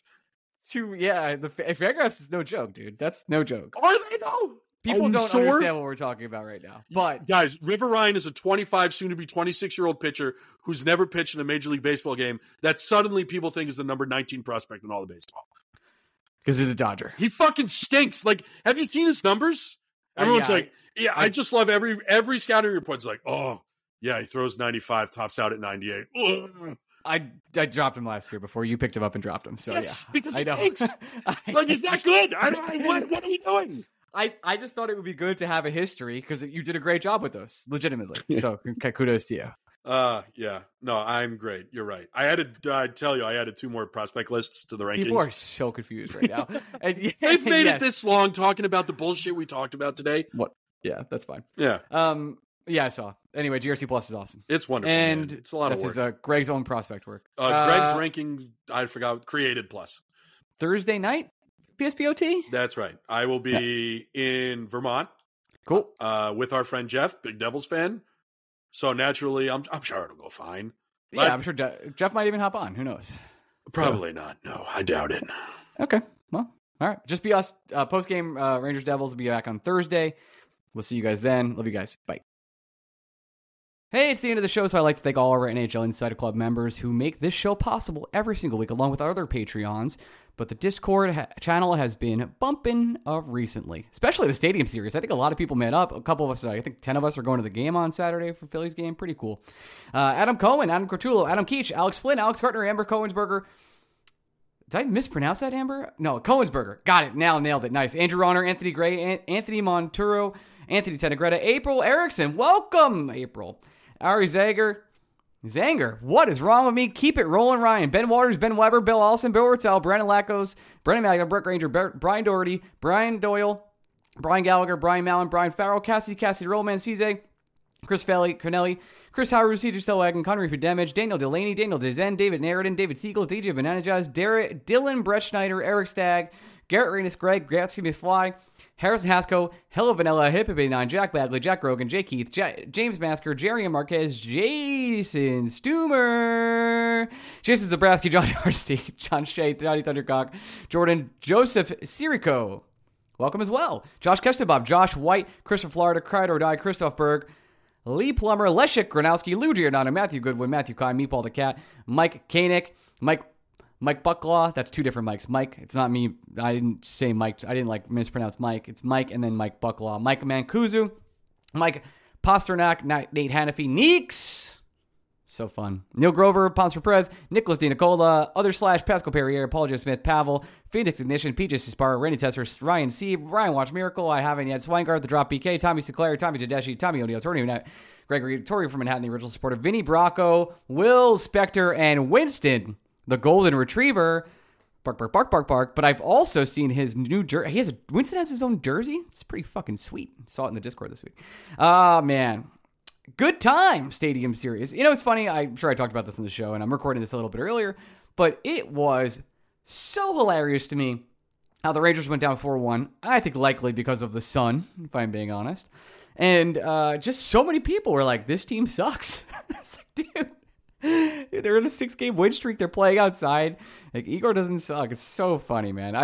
A: The Fangraphs is no joke, dude. That's no joke.
C: Are they though?
A: People don't understand what we're talking about right now. But
C: guys, River Ryan is a 25, soon to be 26-year-old pitcher who's never pitched in a Major League Baseball game that suddenly people think is the number 19 prospect in all of baseball.
A: Because he's a Dodger.
C: He fucking stinks. Like, have you seen his numbers? Everyone's I just love every scouting report's like, oh, yeah, he throws 95, tops out at 98. Ugh.
A: I dropped him last year before you picked him up and dropped him. So
C: yes,
A: yeah,
C: because he stinks. Like, he's that good. What are we doing?
A: I just thought it would be good to have a history because you did a great job with those, legitimately. So kudos to you.
C: Yeah. No, I'm great. You're right. I added 2 more prospect lists to the rankings.
A: People are so confused right now.
C: They've made it this long talking about the bullshit we talked about today.
A: What? Yeah, that's fine.
C: Yeah.
A: Yeah, I saw. Anyway, GRC Plus is awesome.
C: It's wonderful,
A: and
C: man. It's a lot of work.
A: This is Greg's own prospect work.
C: Greg's ranking, I forgot, Created Plus.
A: Thursday night, PSPOT?
C: That's right. I will be in Vermont.
A: Cool.
C: With our friend Jeff, big Devils fan. So naturally, I'm sure it'll go fine.
A: Yeah, I'm sure Jeff might even hop on. Who knows?
C: Probably not. No, I doubt it.
A: Okay. Well, all right. Just be us. Post-game Rangers Devils will be back on Thursday. We'll see you guys then. Love you guys. Bye. Hey, it's the end of the show, so I'd like to thank all of our NHL Insider Club members who make this show possible every single week, along with our other Patreons. But the Discord channel has been bumping recently, especially the Stadium Series. I think a lot of people met up. A couple of us, I think 10 of us are going to the game on Saturday for Phillies game. Pretty cool. Adam Cohen, Adam Cortulo, Adam Keach, Alex Flynn, Alex Gartner, Amber Cohensberger. Did I mispronounce that, Amber? No, Cohensberger. Got it. Now nailed it. Nice. Andrew Ronner, Anthony Gray, Anthony Monturo, Anthony Tenegretta, April Erickson. Welcome, April. Ari Zanger, what is wrong with me? Keep it rolling, Ryan. Ben Waters, Ben Weber, Bill Allison, Bill Rattel, Brandon Lackos, Brendan Magna, Brett Granger, Brian Doherty, Brian Doyle, Brian Gallagher, Brian Mallon, Brian Farrell, Cassidy, Rollman, Cizé, Chris Cornelli, Chris Howard, CJ Stellwagen, Connery for Damage, Daniel Delaney, Daniel Dezen, David Narradin, David Siegel, DJ Banana Jazz, Dylan Brett Schneider, Eric Stagg, Garrett Reynes, Greg, Gatsky McFly, Harrison Hasco, Hello Vanilla, Hip89, Jack Bagley, Jack Rogan, Jay Keith, James Masker, Jerry Marquez, Jason Stumer, Jason Zabrowski, John Yarsty, John Shea, Johnny Thundercock, Jordan Joseph Sirico. Welcome as well. Josh Kestabob, Josh White, Christopher Florida, Cried or Die, Christoph Berg, Lee Plummer, Leszek Gronowski, Lou Giordano, Matthew Goodwin, Matthew Kai, Meatball the Cat, Mike Koenig, Mike Bucklaw. That's two different Mikes. Mike, it's not me. I didn't say Mike. I didn't mispronounce Mike. It's Mike and then Mike Bucklaw. Mike Mancuso, Mike Pasternak, Nate Hannafy, Neeks. So fun. Neil Grover, Ponce Perez, Nicholas DiNicola, Pascal Perrier, Paul J. Smith, Pavel, Phoenix Ignition, PJ Cispar, Randy Tesser, Ryan C., Ryan Watch Miracle, I haven't yet, Swingard, The Drop BK, Tommy Sinclair, Tommy Tedeschi, Tommy O'Neill, Tori from Manhattan, the original supporter, Vinny Bracco, Will Spector, and Winston, the Golden Retriever. Bark. But I've also seen his new jersey. Winston has his own jersey. It's pretty fucking sweet. Saw it in the Discord this week. Man. Good time, Stadium Series. You know, it's funny. I'm sure I talked about this in the show, and I'm recording this a little bit earlier, but it was so hilarious to me how the Rangers went down 4-1. I think likely because of the sun, if I'm being honest. And just so many people were like, this team sucks. It's like, dude, they're in a 6-game win streak. They're playing outside. Like, Igor doesn't suck. It's so funny, man.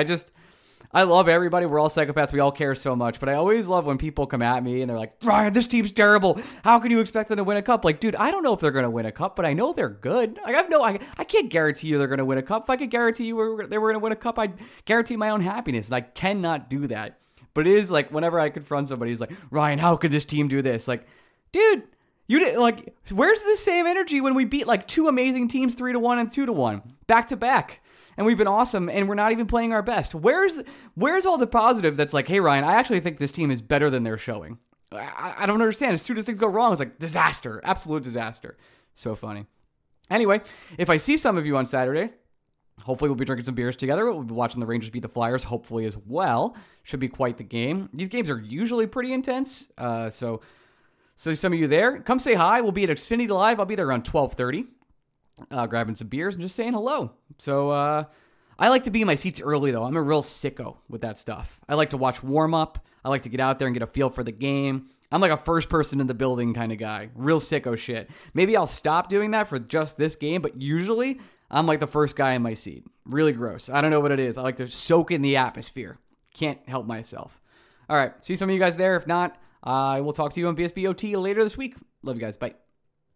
A: I love everybody. We're all psychopaths. We all care so much. But I always love when people come at me and they're like, Ryan, this team's terrible. How can you expect them to win a cup? Like, dude, I don't know if they're going to win a cup, but I know they're good. Like, I can't guarantee you they're going to win a cup. If I could guarantee you they were going to win a cup, I'd guarantee my own happiness. And I cannot do that. But it is like whenever I confront somebody who's like, Ryan, how could this team do this? Like, dude, you did, like, where's the same energy when we beat like two amazing teams 3-1 and 2-1 back to back? And we've been awesome, and we're not even playing our best. Where's all the positive that's like, hey, Ryan, I actually think this team is better than they're showing. I don't understand. As soon as things go wrong, it's like disaster, absolute disaster. So funny. Anyway, if I see some of you on Saturday, hopefully we'll be drinking some beers together. We'll be watching the Rangers beat the Flyers, hopefully as well. Should be quite the game. These games are usually pretty intense, so some of you there, come say hi. We'll be at Xfinity Live. I'll be there around 12:30. Grabbing some beers and just saying hello. So I like to be in my seats early, though. I'm a real sicko with that stuff. I like to watch warm-up. I like to get out there and get a feel for the game. I'm like a first person in the building kind of guy. Real sicko shit. Maybe I'll stop doing that for just this game, but usually I'm like the first guy in my seat. Really gross. I don't know what it is. I like to soak in the atmosphere. Can't help myself. All right. See some of you guys there. If not, I will talk to you on BSBOT later this week. Love you guys. Bye.